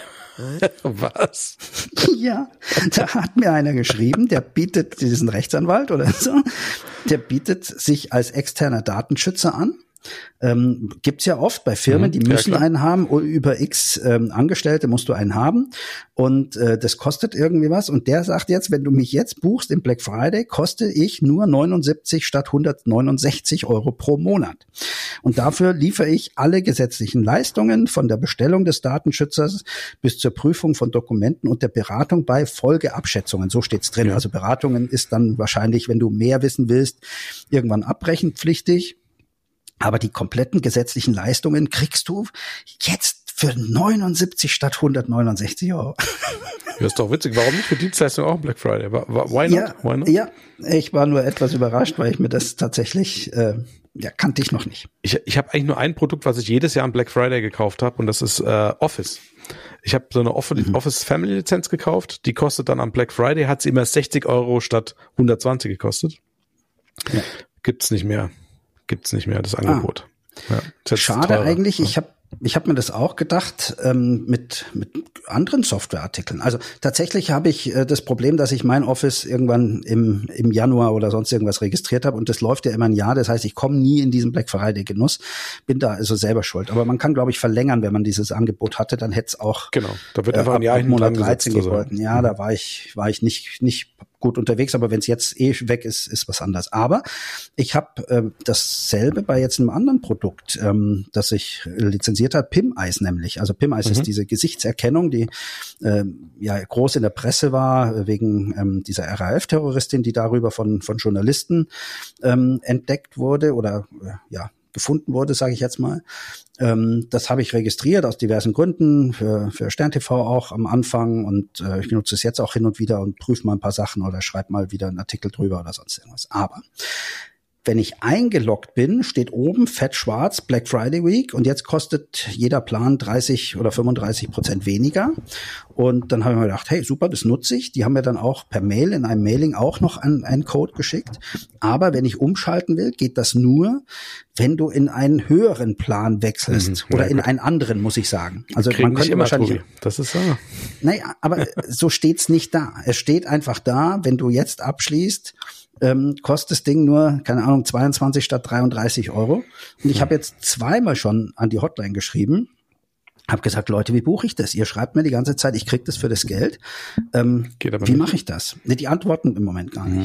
Was? Ja, da hat mir einer geschrieben, der bietet, diesen Rechtsanwalt oder so, der bietet sich als externer Datenschützer an. Ähm, gibt's ja oft bei Firmen, die müssen ja, einen haben, über X ähm, Angestellte musst du einen haben, und äh, das kostet irgendwie was, und der sagt jetzt, wenn du mich jetzt buchst im Black Friday, koste ich nur neunundsiebzig statt hundertneunundsechzig Euro pro Monat, und dafür liefere ich alle gesetzlichen Leistungen von der Bestellung des Datenschützers bis zur Prüfung von Dokumenten und der Beratung bei Folgeabschätzungen, so steht's drin. Ja. Also Beratungen ist dann wahrscheinlich, wenn du mehr wissen willst, irgendwann abbrechenpflichtig. Aber die kompletten gesetzlichen Leistungen kriegst du jetzt für neunundsiebzig statt hundertneunundsechzig Euro. Das ist doch witzig. Warum nicht für Dienstleistungen auch Black Friday? Why not? Ja, Why not? Ja, ich war nur etwas überrascht, weil ich mir das tatsächlich, äh, ja, kannte ich noch nicht. Ich, ich habe eigentlich nur ein Produkt, was ich jedes Jahr am Black Friday gekauft habe, und das ist äh, Office. Ich habe so eine Office, mhm. Office Family Lizenz gekauft. Die kostet dann am Black Friday, hat sie immer sechzig Euro statt hundertzwanzig gekostet. Ja. Gibt's nicht mehr. Gibt's nicht mehr, das Angebot. Ah. Ja, schade teurer. Eigentlich. Ich habe ich hab mir das auch gedacht ähm, mit mit anderen Softwareartikeln. Also tatsächlich habe ich äh, das Problem, dass ich mein Office irgendwann im im Januar oder sonst irgendwas registriert habe, und das läuft ja immer ein Jahr. Das heißt, ich komme nie in diesen Black Friday Genuss. Bin da also selber schuld. Aber man kann, glaube ich, verlängern, wenn man dieses Angebot hatte. Dann hätte es auch genau. Da wird einfach äh, ein Jahr hinten dran gesetzt. Gegolten. Ja, mhm. da war ich war ich nicht nicht gut unterwegs, aber wenn es jetzt eh weg ist, ist was anderes. Aber ich habe äh, dasselbe bei jetzt einem anderen Produkt, ähm, das ich lizenziert habe, PimEyes nämlich. Also PimEyes mhm. ist diese Gesichtserkennung, die äh, ja groß in der Presse war wegen ähm, dieser R A F-Terroristin, die darüber von von Journalisten ähm, entdeckt wurde oder äh, ja gefunden wurde, sage ich jetzt mal. Ähm, das habe ich registriert aus diversen Gründen, für, für Stern T V auch am Anfang, und äh, ich nutze es jetzt auch hin und wieder und prüfe mal ein paar Sachen oder schreibe mal wieder einen Artikel drüber oder sonst irgendwas. Aber wenn ich eingeloggt bin, steht oben fett schwarz Black Friday Week, und jetzt kostet jeder Plan dreißig oder fünfunddreißig Prozent weniger. Und dann habe ich mir gedacht, hey, super, das nutze ich. Die haben mir dann auch per Mail in einem Mailing auch noch einen, einen Code geschickt. Aber wenn ich umschalten will, geht das nur, wenn du in einen höheren Plan wechselst. Mhm, oder in einen anderen, muss ich sagen. Also man könnte wahrscheinlich. Tobi. Das ist so. Naja, aber so steht's nicht da. Es steht einfach da, wenn du jetzt abschließt, ähm, kostet das Ding nur, keine Ahnung, zweiundzwanzig statt dreiunddreißig Euro. Und ich habe jetzt zweimal schon an die Hotline geschrieben, habe gesagt, Leute, wie buche ich das? Ihr schreibt mir die ganze Zeit, ich krieg das für das Geld. Ähm, wie mache ich das? Die antworten im Moment gar nicht.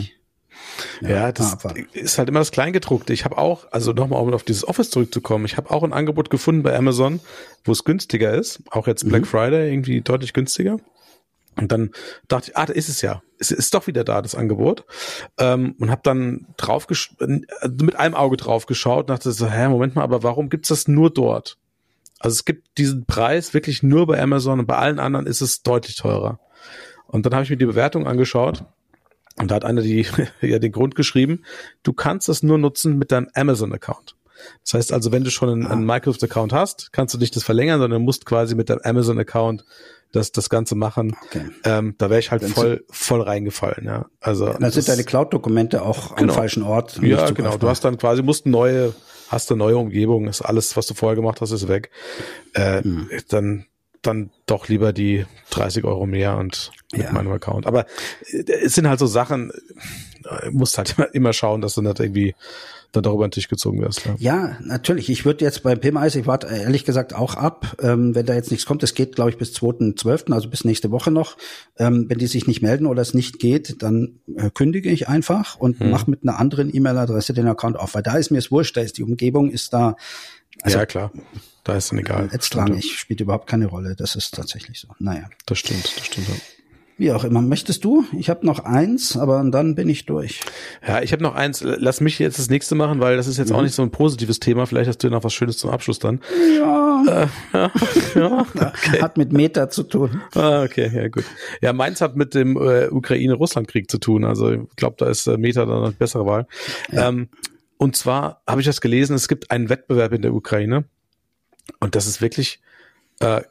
Ja, ja das ah, ist halt immer das Kleingedruckte. Ich habe auch, also nochmal um auf dieses Office zurückzukommen, ich habe auch ein Angebot gefunden bei Amazon, wo es günstiger ist, auch jetzt Black mhm. Friday irgendwie deutlich günstiger. Und dann dachte ich, ah, da ist es ja. Es ist doch wieder da, das Angebot. Ähm, und habe dann drauf gesch- mit einem Auge drauf geschaut und dachte so, hä, Moment mal, aber warum gibt's das nur dort? Also es gibt diesen Preis wirklich nur bei Amazon und bei allen anderen ist es deutlich teurer. Und dann habe ich mir die Bewertung angeschaut und da hat einer die ja den Grund geschrieben, du kannst das nur nutzen mit deinem Amazon-Account. Das heißt also, wenn du schon einen, einen Microsoft-Account hast, kannst du nicht das verlängern, sondern musst quasi mit deinem Amazon-Account das das Ganze machen. Okay. Ähm, da wäre ich halt voll voll reingefallen. Ja, also dann sind deine Cloud-Dokumente auch genau. am falschen Ort. Ja, genau. Du hast dann quasi musst neue, hast eine neue Umgebung. Ist alles, was du vorher gemacht hast, ist weg. Äh, hm. Dann dann doch lieber die dreißig Euro mehr und mit ja. meinem Account. Aber äh, es sind halt so Sachen. Du musst halt immer, immer schauen, dass du nicht irgendwie dann darüber den Tisch gezogen wirst. Ja, ja natürlich. Ich würde jetzt bei Pim-Eis, ich warte ehrlich gesagt auch ab, ähm, wenn da jetzt nichts kommt. Es geht, glaube ich, bis zweiten zwölften, also bis nächste Woche noch. Ähm, wenn die sich nicht melden oder es nicht geht, dann äh, kündige ich einfach und hm. mache mit einer anderen E-Mail-Adresse den Account auf. Weil da ist mir es wurscht, da ist die Umgebung, ist da. Also, ja, klar. Da ist dann egal. Letztrangig, spielt überhaupt keine Rolle. Das ist tatsächlich so. Naja. Das stimmt, das stimmt. Ja. Wie auch immer. Möchtest du? Ich habe noch eins, aber dann bin ich durch. Ja, ich habe noch eins. Lass mich jetzt das nächste machen, weil das ist jetzt mhm. auch nicht so ein positives Thema. Vielleicht hast du noch was Schönes zum Abschluss dann. Ja. Äh, ja, ja okay. Hat mit Meta zu tun. Ah, okay, ja gut. Ja, meins hat mit dem äh, Ukraine-Russland-Krieg zu tun. Also ich glaube, da ist äh, Meta dann eine bessere Wahl. Ja. Ähm, und zwar habe ich das gelesen, es gibt einen Wettbewerb in der Ukraine und das ist wirklich äh,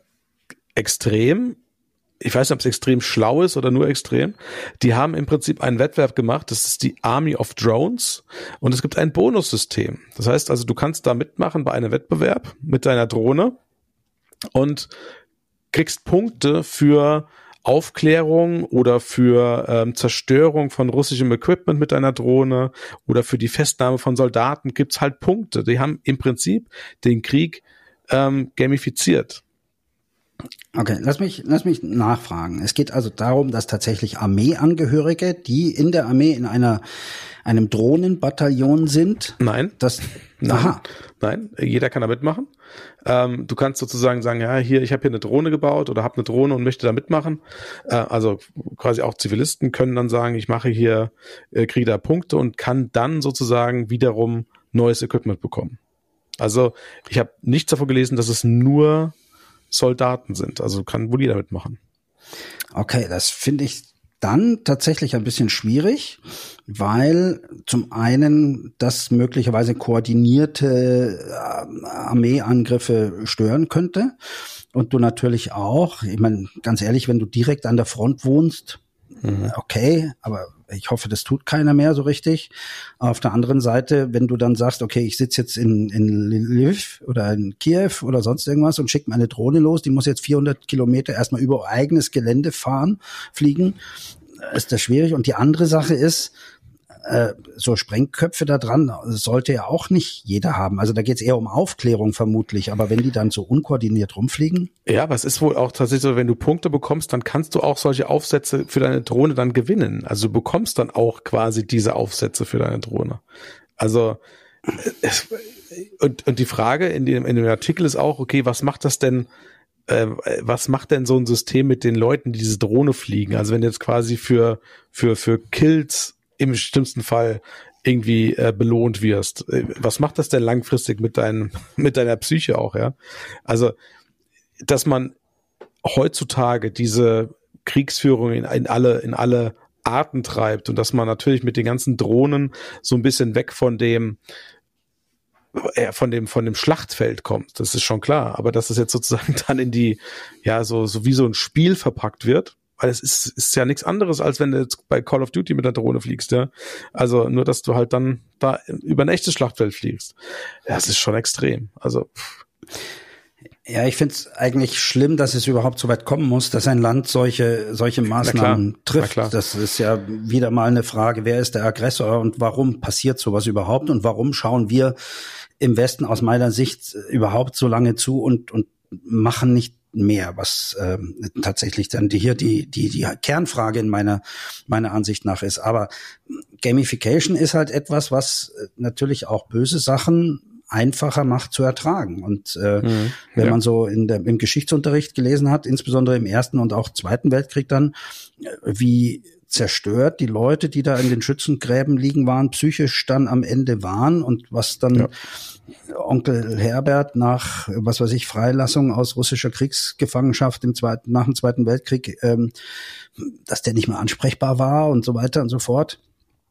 extrem. Ich weiß nicht, ob es extrem schlau ist oder nur extrem. Die haben im Prinzip einen Wettbewerb gemacht, das ist die Army of Drones und es gibt ein Bonussystem. Das heißt also, du kannst da mitmachen bei einem Wettbewerb mit deiner Drohne und kriegst Punkte für Aufklärung oder für ähm, Zerstörung von russischem Equipment mit deiner Drohne oder für die Festnahme von Soldaten gibt's halt Punkte. Die haben im Prinzip den Krieg ähm, gamifiziert. Okay, lass mich, lass mich nachfragen. Es geht also darum, dass tatsächlich Armeeangehörige, die in der Armee in einer, einem Drohnenbataillon sind. Nein. Das, nein. Aha. Nein, jeder kann da mitmachen. Ähm, du kannst sozusagen sagen, ja, hier, ich habe hier eine Drohne gebaut oder habe eine Drohne und möchte da mitmachen. Äh, also quasi auch Zivilisten können dann sagen, ich mache hier, äh, kriege da Punkte und kann dann sozusagen wiederum neues Equipment bekommen. Also ich habe nichts davon gelesen, dass es nur Soldaten sind. Also kann wohl jeder mitmachen. Okay, das finde ich dann tatsächlich ein bisschen schwierig, weil zum einen das möglicherweise koordinierte Armeeangriffe stören könnte und du natürlich auch, ich meine, ganz ehrlich, wenn du direkt an der Front wohnst, mhm. okay, aber ich hoffe, das tut keiner mehr so richtig. Auf der anderen Seite, wenn du dann sagst, okay, ich sitze jetzt in, in Lviv oder in Kiew oder sonst irgendwas und schicke meine Drohne los, die muss jetzt vierhundert Kilometer erstmal über eigenes Gelände fahren, fliegen, ist das schwierig. Und die andere Sache ist, äh, so Sprengköpfe da dran sollte ja auch nicht jeder haben. Also da geht es eher um Aufklärung vermutlich. Aber wenn die dann so unkoordiniert rumfliegen? Ja, aber es ist wohl auch tatsächlich so, wenn du Punkte bekommst, dann kannst du auch solche Aufsätze für deine Drohne dann gewinnen. Also du bekommst dann auch quasi diese Aufsätze für deine Drohne. Also es, und, und die Frage in dem, in dem Artikel ist auch, okay, was macht das denn, äh, was macht denn so ein System mit den Leuten, die diese Drohne fliegen? Also wenn du jetzt quasi für, für, für Kills im schlimmsten Fall irgendwie äh, belohnt wirst. Was macht das denn langfristig mit deinem, mit deiner Psyche auch, ja? Also, dass man heutzutage diese Kriegsführung in, in alle, in alle Arten treibt und dass man natürlich mit den ganzen Drohnen so ein bisschen weg von dem, äh, von dem, von dem Schlachtfeld kommt. Das ist schon klar. Aber dass es jetzt sozusagen dann in die, ja, so, so wie so ein Spiel verpackt wird. Weil es ist, ist ja nichts anderes, als wenn du jetzt bei Call of Duty mit der Drohne fliegst, ja. Also nur, dass du halt dann da über ein echtes Schlachtfeld fliegst. Ja, das ist schon extrem. Also pff. Ja, ich finde es eigentlich schlimm, dass es überhaupt so weit kommen muss, dass ein Land solche solche Maßnahmen trifft. Das ist ja wieder mal eine Frage, wer ist der Aggressor und warum passiert sowas überhaupt und warum schauen wir im Westen aus meiner Sicht überhaupt so lange zu und und machen nicht mehr, was ähm, tatsächlich dann die, hier die die die Kernfrage in meiner meiner Ansicht nach ist. Aber Gamification ist halt etwas, was natürlich auch böse Sachen einfacher macht zu ertragen. Und äh, mhm, wenn ja. man so in der, im Geschichtsunterricht gelesen hat, insbesondere im Ersten und auch Zweiten Weltkrieg dann, wie zerstört die Leute, die da in den Schützengräben liegen waren, psychisch dann am Ende waren und was dann ja. Onkel Herbert nach, was weiß ich, Freilassung aus russischer Kriegsgefangenschaft im Zweiten, nach dem Zweiten Weltkrieg, ähm, dass der nicht mehr ansprechbar war und so weiter und so fort.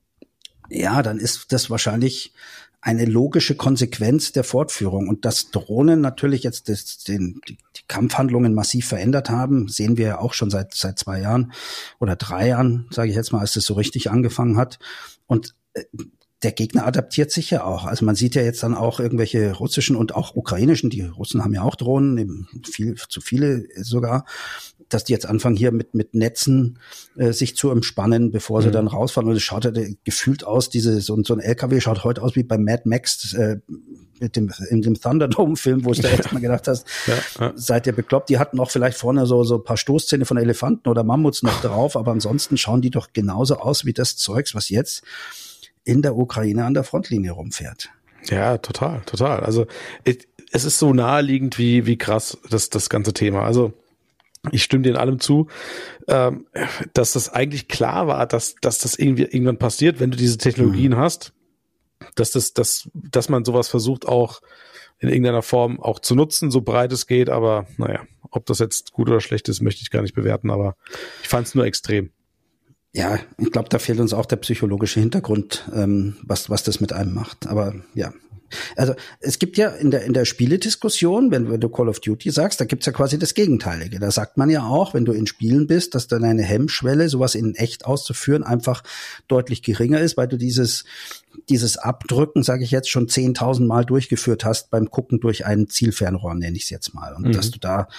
Ja, dann ist das wahrscheinlich eine logische Konsequenz der Fortführung. Und dass Drohnen natürlich jetzt das, den, die, die Kampfhandlungen massiv verändert haben, sehen wir ja auch schon seit seit zwei Jahren oder drei Jahren, sage ich jetzt mal, als das so richtig angefangen hat. Und äh, der Gegner adaptiert sich ja auch. Also man sieht ja jetzt dann auch irgendwelche russischen und auch ukrainischen, die Russen haben ja auch Drohnen, eben viel zu viele sogar, dass die jetzt anfangen hier mit mit Netzen äh, sich zu umspannen, bevor sie mhm. dann rausfahren. Und es schaut ja gefühlt aus, diese so, so ein L K W schaut heute aus wie bei Mad Max äh, mit dem in dem Thunderdome-Film, wo ich da jetzt mal gedacht hast, ja, ja. seid ihr bekloppt? Die hatten auch vielleicht vorne so so ein paar Stoßzähne von Elefanten oder Mammuts noch drauf, aber ansonsten schauen die doch genauso aus wie das Zeugs, was jetzt in der Ukraine an der Frontlinie rumfährt. Ja, total, total. Also es ist so naheliegend wie wie krass das das ganze Thema. Also ich stimme dir in allem zu, ähm, dass das eigentlich klar war, dass dass das irgendwie irgendwann passiert, wenn du diese Technologien mhm. hast, dass das dass dass man sowas versucht auch in irgendeiner Form auch zu nutzen, so breit es geht. Aber naja, ob das jetzt gut oder schlecht ist, möchte ich gar nicht bewerten. Aber ich fand es nur extrem. Ja, ich glaube, da fehlt uns auch der psychologische Hintergrund, ähm, was was das mit einem macht. Aber ja, also es gibt ja in der in der Spielediskussion, wenn, wenn du Call of Duty sagst, da gibt's ja quasi das Gegenteilige. Da sagt man ja auch, wenn du in Spielen bist, dass dann eine Hemmschwelle, sowas in echt auszuführen, einfach deutlich geringer ist, weil du dieses dieses Abdrücken, sage ich jetzt, schon zehntausend Mal durchgeführt hast beim Gucken durch ein Zielfernrohr, nenne ich es jetzt mal. Und mhm. dass du da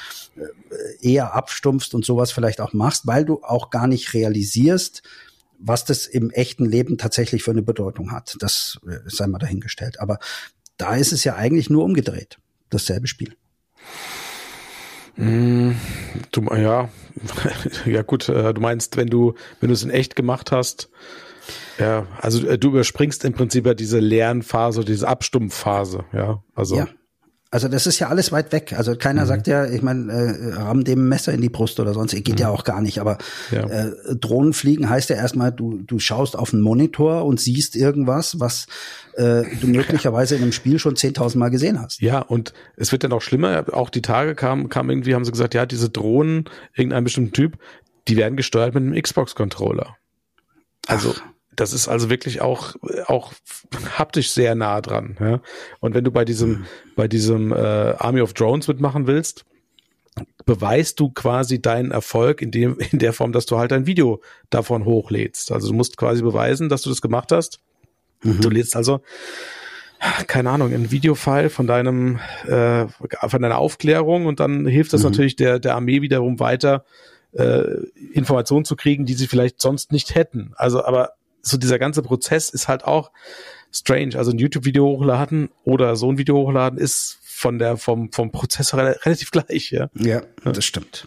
eher abstumpfst und sowas vielleicht auch machst, weil du auch gar nicht realisierst, was das im echten Leben tatsächlich für eine Bedeutung hat. Das sei mal dahingestellt. Aber da ist es ja eigentlich nur umgedreht, dasselbe Spiel. Mm, du, ja, ja gut, du meinst, wenn du, wenn du es in echt gemacht hast, ja, also du überspringst im Prinzip ja diese Lernphase, diese Abstumpfphase, ja, also. Ja. Also das ist ja alles weit weg. Also keiner mhm. sagt ja, ich meine, äh, ramm dem Messer in die Brust oder sonst, geht mhm. ja auch gar nicht. Aber ja. äh, Drohnenfliegen heißt ja erstmal, du du schaust auf einen Monitor und siehst irgendwas, was äh, du möglicherweise in einem Spiel schon zehntausend Mal gesehen hast. Ja, und es wird dann auch schlimmer. Auch die Tage kam, kam irgendwie, haben sie gesagt, ja, diese Drohnen, irgendein bestimmter Typ, die werden gesteuert mit einem Xbox-Controller. Also Ach. Das ist also wirklich auch auch haptisch sehr nah dran. Ja? Und wenn du bei diesem mhm. bei diesem äh, Army of Drones mitmachen willst, beweist du quasi deinen Erfolg in dem in der Form, dass du halt ein Video davon hochlädst. Also du musst quasi beweisen, dass du das gemacht hast. Mhm. Du lädst also keine Ahnung ein Videofile von deinem äh, von deiner Aufklärung und dann hilft das mhm. natürlich der der Armee wiederum weiter äh, Informationen zu kriegen, die sie vielleicht sonst nicht hätten. Also aber so dieser ganze Prozess ist halt auch strange. Also ein YouTube-Video hochladen oder so ein Video hochladen ist von der vom vom Prozessor re- relativ gleich, ja. Ja, ja, das stimmt.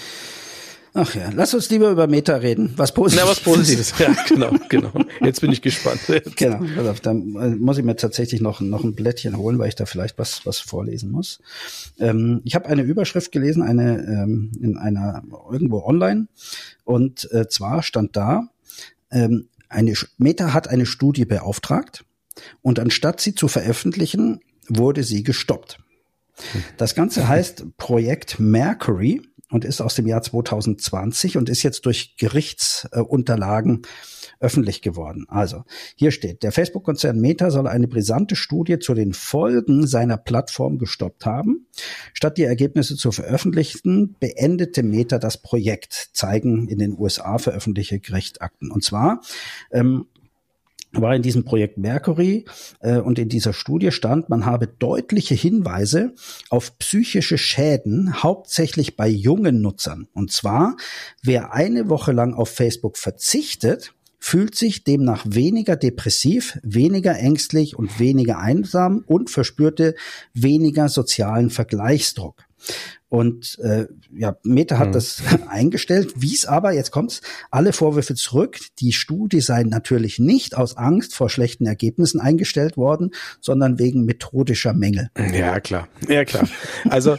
Ach ja, lass uns lieber über Meta reden. Was Positives. Na, was Positives. Ja, genau, genau. Jetzt bin ich gespannt. Genau, also, dann muss ich mir tatsächlich noch noch ein Blättchen holen, weil ich da vielleicht was was vorlesen muss. Ähm, ich habe eine Überschrift gelesen, eine ähm, in einer irgendwo online, und äh, zwar stand da, ähm, Eine Meta hat eine Studie beauftragt und anstatt sie zu veröffentlichen, wurde sie gestoppt. Das Ganze heißt Projekt Mercury und ist aus dem Jahr zwanzig zwanzig und ist jetzt durch Gerichtsunterlagen öffentlich geworden. Also, hier steht, der Facebook-Konzern Meta soll eine brisante Studie zu den Folgen seiner Plattform gestoppt haben. Statt die Ergebnisse zu veröffentlichen, beendete Meta das Projekt, zeigen in den U S A veröffentlichte Gerichtsakten. Und zwar ähm, war in diesem Projekt Mercury äh, und in dieser Studie stand, man habe deutliche Hinweise auf psychische Schäden, hauptsächlich bei jungen Nutzern. Und zwar, wer eine Woche lang auf Facebook verzichtet, fühlt sich demnach weniger depressiv, weniger ängstlich und weniger einsam und verspürte weniger sozialen Vergleichsdruck. Und äh, ja, Meta hat mhm. das eingestellt, wies aber, jetzt kommt's, alle Vorwürfe zurück. Die Studie sei natürlich nicht aus Angst vor schlechten Ergebnissen eingestellt worden, sondern wegen methodischer Mängel. Ja, klar. Ja, klar. Also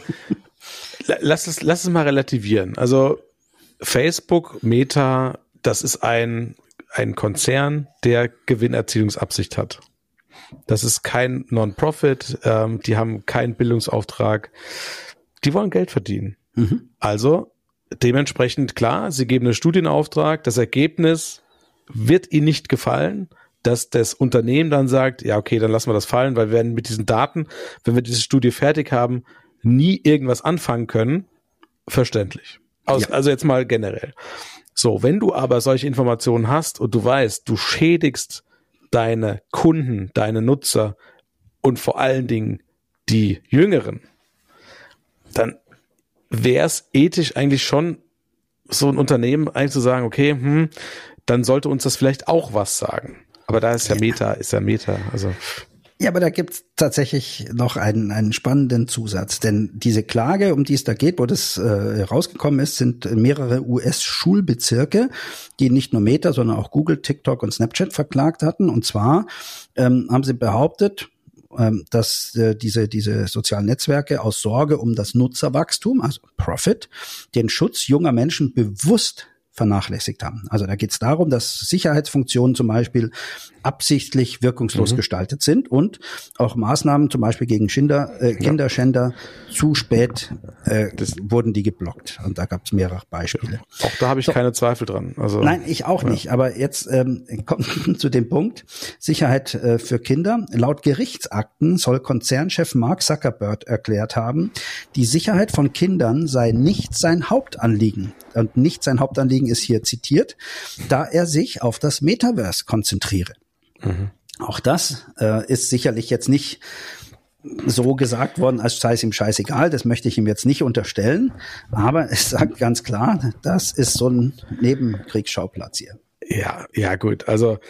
lass es, lass es mal relativieren. Also Facebook, Meta, das ist ein, ein Konzern, der Gewinnerzielungsabsicht hat. Das ist kein Non-Profit, ähm, die haben keinen Bildungsauftrag. Die wollen Geld verdienen. Mhm. Also dementsprechend klar, sie geben einen Studienauftrag, das Ergebnis wird ihnen nicht gefallen, dass das Unternehmen dann sagt, ja okay, dann lassen wir das fallen, weil wir werden mit diesen Daten, wenn wir diese Studie fertig haben, nie irgendwas anfangen können. Verständlich. Aus, ja. Also jetzt mal generell. So, wenn du aber solche Informationen hast und du weißt, du schädigst deine Kunden, deine Nutzer und vor allen Dingen die Jüngeren, dann wäre es ethisch eigentlich schon so ein Unternehmen eigentlich zu sagen, okay, hm, dann sollte uns das vielleicht auch was sagen. Aber da ist ja Meta, ist ja Meta, also. Ja, aber da gibt's tatsächlich noch einen, einen spannenden Zusatz, denn diese Klage, um die es da geht, wo das äh, rausgekommen ist, sind mehrere U S-Schulbezirke, die nicht nur Meta, sondern auch Google, TikTok und Snapchat verklagt hatten. Und zwar ähm, haben sie behauptet, dass äh, diese diese sozialen Netzwerke aus Sorge um das Nutzerwachstum, also Profit, den Schutz junger Menschen bewusst vernachlässigt haben. Also da geht es darum, dass Sicherheitsfunktionen zum Beispiel absichtlich wirkungslos mhm. gestaltet sind und auch Maßnahmen zum Beispiel gegen Kinder, äh, Kinderschänder ja. zu spät äh, das wurden die geblockt. Und da gab es mehrere Beispiele. Auch da habe ich so. keine Zweifel dran. Also Nein, ich auch ja. nicht. Aber jetzt ähm, kommt zu dem Punkt, Sicherheit äh, für Kinder. Laut Gerichtsakten soll Konzernchef Mark Zuckerberg erklärt haben, die Sicherheit von Kindern sei nicht sein Hauptanliegen. Und nicht sein Hauptanliegen ist hier zitiert, da er sich auf das Metaverse konzentriere. Mhm. Auch das äh, ist sicherlich jetzt nicht so gesagt worden, als sei es ihm scheißegal. Das möchte ich ihm jetzt nicht unterstellen. Aber es sagt ganz klar, das ist so ein Nebenkriegsschauplatz hier. Ja, ja gut. Also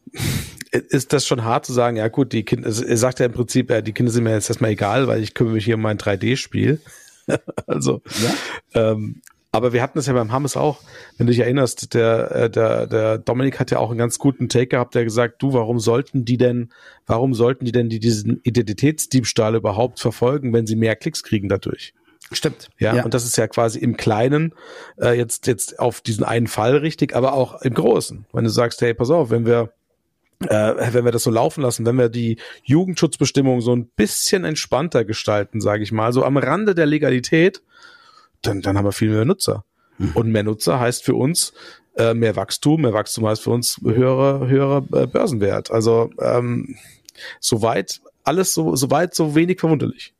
ist das schon hart zu sagen, ja gut, die Kinder, er sagt ja im Prinzip, ja, die Kinder sind mir jetzt erstmal egal, weil ich kümmere mich hier um mein drei D-Spiel. Also, ja. ähm, aber wir hatten das ja beim Hammes auch, wenn du dich erinnerst, der, der, der Dominik hat ja auch einen ganz guten Take gehabt, der gesagt, du, warum sollten die denn, warum sollten die denn die diesen Identitätsdiebstahl überhaupt verfolgen, wenn sie mehr Klicks kriegen dadurch? Stimmt. Ja, ja. Und das ist ja quasi im Kleinen äh, jetzt, jetzt auf diesen einen Fall richtig, aber auch im Großen. Wenn du sagst, hey, pass auf, wenn wir Äh, wenn wir das so laufen lassen, wenn wir die Jugendschutzbestimmungen so ein bisschen entspannter gestalten, sage ich mal, so am Rande der Legalität, dann, dann haben wir viel mehr Nutzer. Mhm. Und mehr Nutzer heißt für uns äh, mehr Wachstum, mehr Wachstum heißt für uns höherer höherer äh, Börsenwert. Also ähm, soweit alles so soweit so wenig verwunderlich.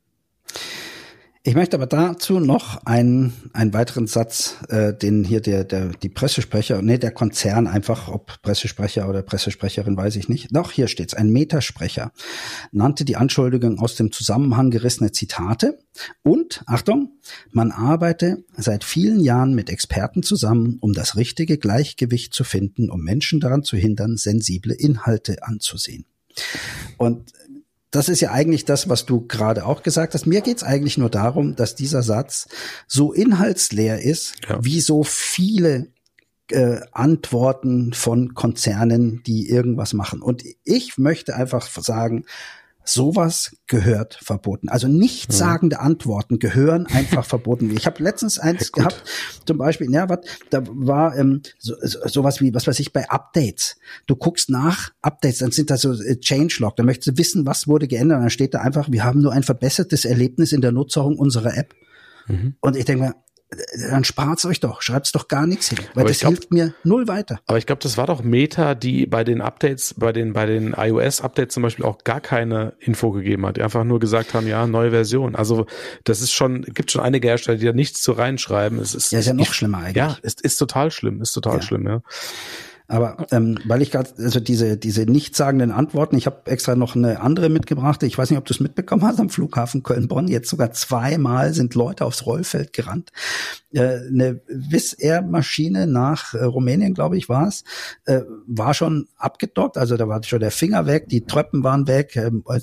Ich möchte aber dazu noch einen einen weiteren Satz, äh, den hier der der die Pressesprecher, nee, der Konzern einfach, ob Pressesprecher oder Pressesprecherin, weiß ich nicht. Doch, hier steht's. Ein Metasprecher nannte die Anschuldigung aus dem Zusammenhang gerissene Zitate und, Achtung, man arbeite seit vielen Jahren mit Experten zusammen, um das richtige Gleichgewicht zu finden, um Menschen daran zu hindern, sensible Inhalte anzusehen. Und das ist ja eigentlich das, was du gerade auch gesagt hast. Mir geht's eigentlich nur darum, dass dieser Satz so inhaltsleer ist, ja. wie so viele äh, Antworten von Konzernen, die irgendwas machen. Und ich möchte einfach sagen, sowas gehört verboten. Also nichtssagende ja. Antworten gehören einfach verboten. Ich habe letztens eins ja, gehabt, zum Beispiel, ja, was, da war ähm, so, so, sowas wie, was weiß ich, bei Updates. Du guckst nach Updates, dann sind da so äh, Changelog, da möchtest du wissen, was wurde geändert. Und dann steht da einfach, wir haben nur ein verbessertes Erlebnis in der Nutzung unserer App. Mhm. Und ich denke mir, dann spart's euch doch, schreibt's doch gar nichts hin, weil aber das glaub, hilft mir null weiter. Aber ich glaube, das war doch Meta, die bei den Updates, bei den bei den iOS-Updates zum Beispiel auch gar keine Info gegeben hat, die einfach nur gesagt haben, ja, neue Version. Also das ist schon, gibt schon einige Hersteller, die da nichts zu reinschreiben. Es ist, ja, ist ja noch ich, schlimmer eigentlich. Ja, ist, ist total schlimm, ist total ja. schlimm, ja. Aber ähm, weil ich gerade, also diese diese nichtssagenden Antworten, ich habe extra noch eine andere mitgebracht. Ich weiß nicht, ob du es mitbekommen hast, am Flughafen Köln-Bonn. Jetzt sogar zweimal sind Leute aufs Rollfeld gerannt. Äh, eine Wizz Air-Maschine nach äh, Rumänien, glaube ich, war es, äh, war schon abgedockt. Also da war schon der Finger weg, die Treppen waren weg, äh, die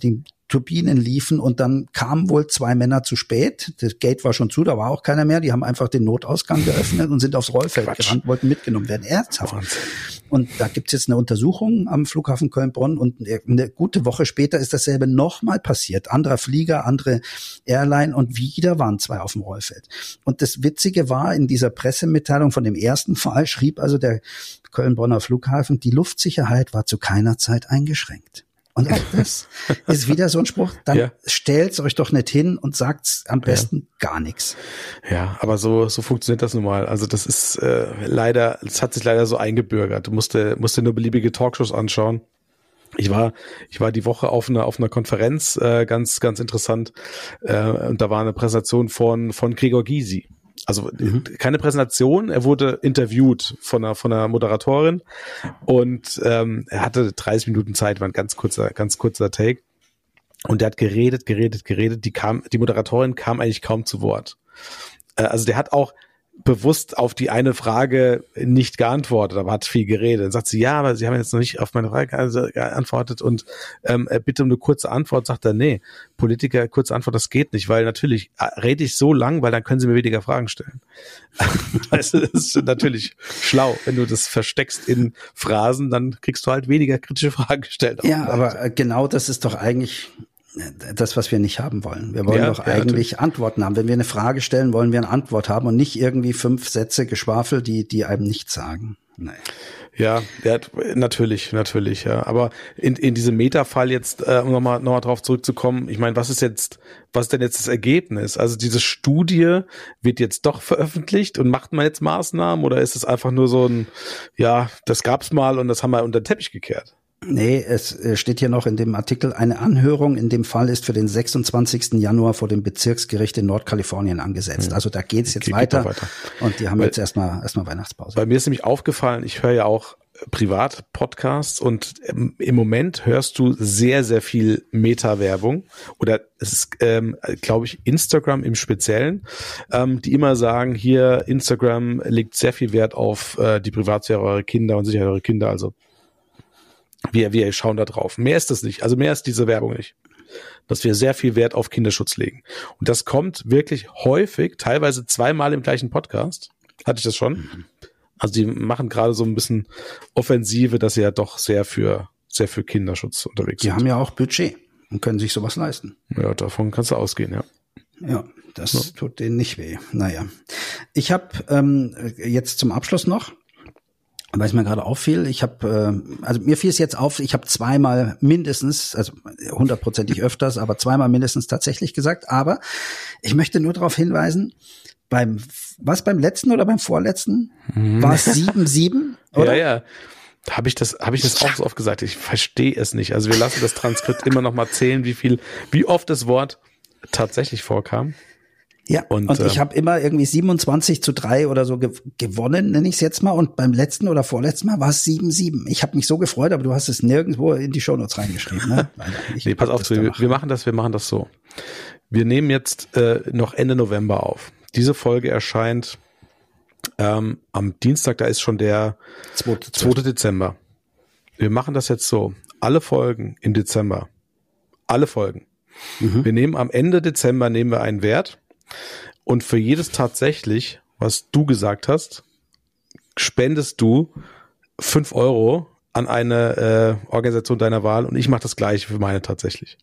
Turbinen liefen und dann kamen wohl zwei Männer zu spät. Das Gate war schon zu, da war auch keiner mehr. Die haben einfach den Notausgang geöffnet und sind aufs Rollfeld Quatsch. gerannt, wollten mitgenommen werden. Ernsthaft. Wahnsinn. Und da gibt's jetzt eine Untersuchung am Flughafen Köln-Bonn und eine gute Woche später ist dasselbe nochmal passiert. Anderer Flieger, andere Airline und wieder waren zwei auf dem Rollfeld. Und das Witzige war, in dieser Pressemitteilung von dem ersten Fall schrieb also der Köln-Bonner Flughafen, die Luftsicherheit war zu keiner Zeit eingeschränkt. Und auch das ist wieder so ein Spruch, dann ja. stellt's euch doch nicht hin und sagt's am besten ja. gar nichts. Ja, aber so so funktioniert das nun mal. Also das ist äh, leider, es hat sich leider so eingebürgert. Du musst dir, musst dir nur beliebige Talkshows anschauen. Ich war ich war die Woche auf einer auf einer Konferenz, äh, ganz ganz interessant. Äh, und da war eine Präsentation von von Gregor Gysi. Also mhm. keine Präsentation, er wurde interviewt von einer von einer Moderatorin und ähm, er hatte dreißig Minuten Zeit, war ein ganz kurzer ganz kurzer Take und der hat geredet, geredet, geredet. Die kam, die Moderatorin kam eigentlich kaum zu Wort. Äh, also der hat auch bewusst auf die eine Frage nicht geantwortet, aber hat viel geredet. Dann sagt sie, ja, aber Sie haben jetzt noch nicht auf meine Frage geantwortet und ähm, bitte um eine kurze Antwort. Sagt er, nee, Politiker, kurze Antwort, das geht nicht, weil natürlich rede ich so lang, weil dann können Sie mir weniger Fragen stellen. Also das ist natürlich schlau. Wenn du das versteckst in Phrasen, dann kriegst du halt weniger kritische Fragen gestellt. Ja, aber genau das ist doch eigentlich das, was wir nicht haben wollen. Wir wollen ja, doch ja, eigentlich natürlich Antworten haben. Wenn wir eine Frage stellen, wollen wir eine Antwort haben und nicht irgendwie fünf Sätze Geschwafel, die die einem nichts sagen. Nein. Ja, ja, natürlich, natürlich, ja. Aber in in diesem Meta-Fall jetzt, äh, um nochmal noch mal drauf zurückzukommen, ich meine, was ist jetzt, was ist denn jetzt das Ergebnis? Also diese Studie wird jetzt doch veröffentlicht und macht man jetzt Maßnahmen oder ist es einfach nur so ein, ja, das gab's mal und das haben wir unter den Teppich gekehrt? Nee, es steht hier noch in dem Artikel, eine Anhörung in dem Fall ist für den sechsundzwanzigsten Januar vor dem Bezirksgericht in Nordkalifornien angesetzt. Also da geht es jetzt weiter, weiter und die haben Weil, jetzt erstmal erstmal Weihnachtspause. Bei mir ist nämlich aufgefallen, ich höre ja auch Privat-Podcasts und im Moment hörst du sehr, sehr viel Meta-Werbung oder es ist, ähm, glaube ich, Instagram im Speziellen, ähm, die immer sagen, hier Instagram legt sehr viel Wert auf äh, die Privatsphäre eurer Kinder und Sicherheit eurer Kinder, also Wir, wir schauen da drauf. Mehr ist das nicht. Also mehr ist diese Werbung nicht. Dass wir sehr viel Wert auf Kinderschutz legen. Und das kommt wirklich häufig, teilweise zweimal im gleichen Podcast. Hatte ich das schon? Mhm. Also die machen gerade so ein bisschen Offensive, dass sie ja doch sehr für, sehr für Kinderschutz unterwegs die sind. Die haben ja auch Budget und können sich sowas leisten. Ja, davon kannst du ausgehen, ja. Ja, das ja. tut denen nicht weh. Naja. Ich habe ähm, jetzt zum Abschluss noch, weil es mir gerade auffiel, ich habe, äh, also mir fiel es jetzt auf, ich habe zweimal mindestens, also hundertprozentig öfters, aber zweimal mindestens tatsächlich gesagt, aber ich möchte nur darauf hinweisen, beim, was beim letzten oder beim vorletzten? Mhm. War es sieben sieben, oder? Ja, ja. Habe ich das, habe ich das auch so oft gesagt? Ich verstehe es nicht. Also wir lassen das Transkript immer noch mal zählen, wie viel, wie oft das Wort tatsächlich vorkam. Ja, und, und ich ähm, habe immer irgendwie siebenundzwanzig zu drei oder so ge- gewonnen, nenne ich es jetzt mal. Und beim letzten oder vorletzten Mal war es sieben sieben. Ich habe mich so gefreut, aber du hast es nirgendwo in die Shownotes reingeschrieben. Ne? Nee, pass auf, wir, wir machen das, wir machen das so. Wir nehmen jetzt äh, noch Ende November auf. Diese Folge erscheint ähm, am Dienstag, da ist schon der zweite Dezember. Wir machen das jetzt so. Alle Folgen im Dezember. Alle Folgen. Mhm. Wir nehmen am Ende Dezember nehmen wir einen Wert. Und für jedes tatsächlich, was du gesagt hast, spendest du fünf Euro an eine äh, Organisation deiner Wahl und ich mache das gleiche für meine tatsächlich.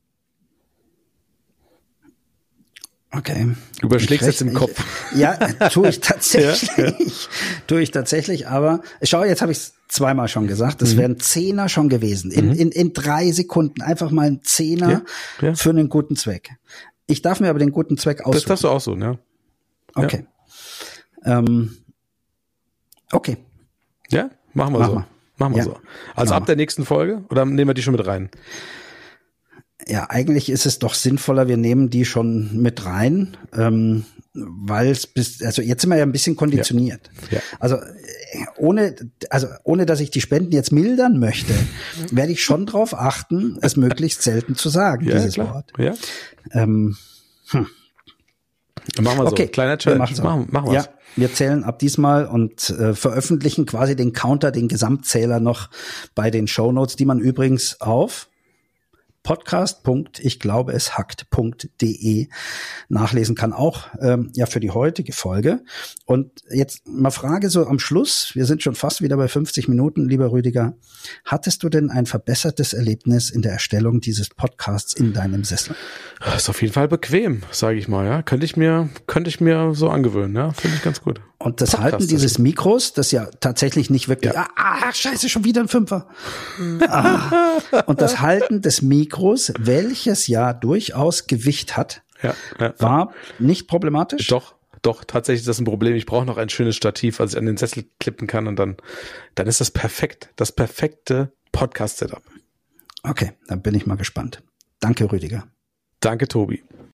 Okay. Du überschlägst jetzt im Kopf. Ich, ja, tue ich tatsächlich. ja, ja. Tue ich tatsächlich, aber schau, jetzt habe ich es zweimal schon gesagt, es mhm. wären Zehner schon gewesen. In, mhm. in, in drei Sekunden einfach mal ein Zehner ja, ja. für einen guten Zweck. Ich darf mir aber den guten Zweck aussuchen. Das darfst du aussuchen, ja. Okay. Ja, ähm, okay. ja? machen wir Mach so. Mal. Machen wir ja. so. Also Mach ab mal. der nächsten Folge oder nehmen wir die schon mit rein? Ja, eigentlich ist es doch sinnvoller, wir nehmen die schon mit rein, ähm, weil es bis, also jetzt sind wir ja ein bisschen konditioniert. Ja. Ja. Also ohne, also ohne, dass ich die Spenden jetzt mildern möchte, werde ich schon drauf achten, es möglichst selten zu sagen, ja, dieses klar. Wort. Ja. Ähm, hm. Machen wir so. Okay. Kleiner Challenge. Machen, machen, machen ja, wir zählen ab diesmal und äh, veröffentlichen quasi den Counter, den Gesamtzähler noch bei den Shownotes, die man übrigens auf podcast punkt ich glaube es hackt punkt de nachlesen kann, auch ähm, ja für die heutige Folge. Und jetzt mal Frage so am Schluss, wir sind schon fast wieder bei fünfzig Minuten, lieber Rüdiger, hattest du denn ein verbessertes Erlebnis in der Erstellung dieses Podcasts in deinem Sessel? Das ist auf jeden Fall bequem, sage ich mal, ja. Könnte ich mir, könnte ich mir so angewöhnen, ja. Finde ich ganz gut. Und das Podcast Halten dieses Mikros, das ja tatsächlich nicht wirklich, ja. ah, ah, scheiße, schon wieder ein Fünfer. ah. Und das Halten des Mikros, welches ja durchaus Gewicht hat, ja, ja, war nicht problematisch? Doch, doch, tatsächlich ist das ein Problem. Ich brauche noch ein schönes Stativ, was ich an den Sessel klippen kann und dann, dann ist das perfekt, das perfekte Podcast-Setup. Okay, dann bin ich mal gespannt. Danke, Rüdiger. Danke, Tobi.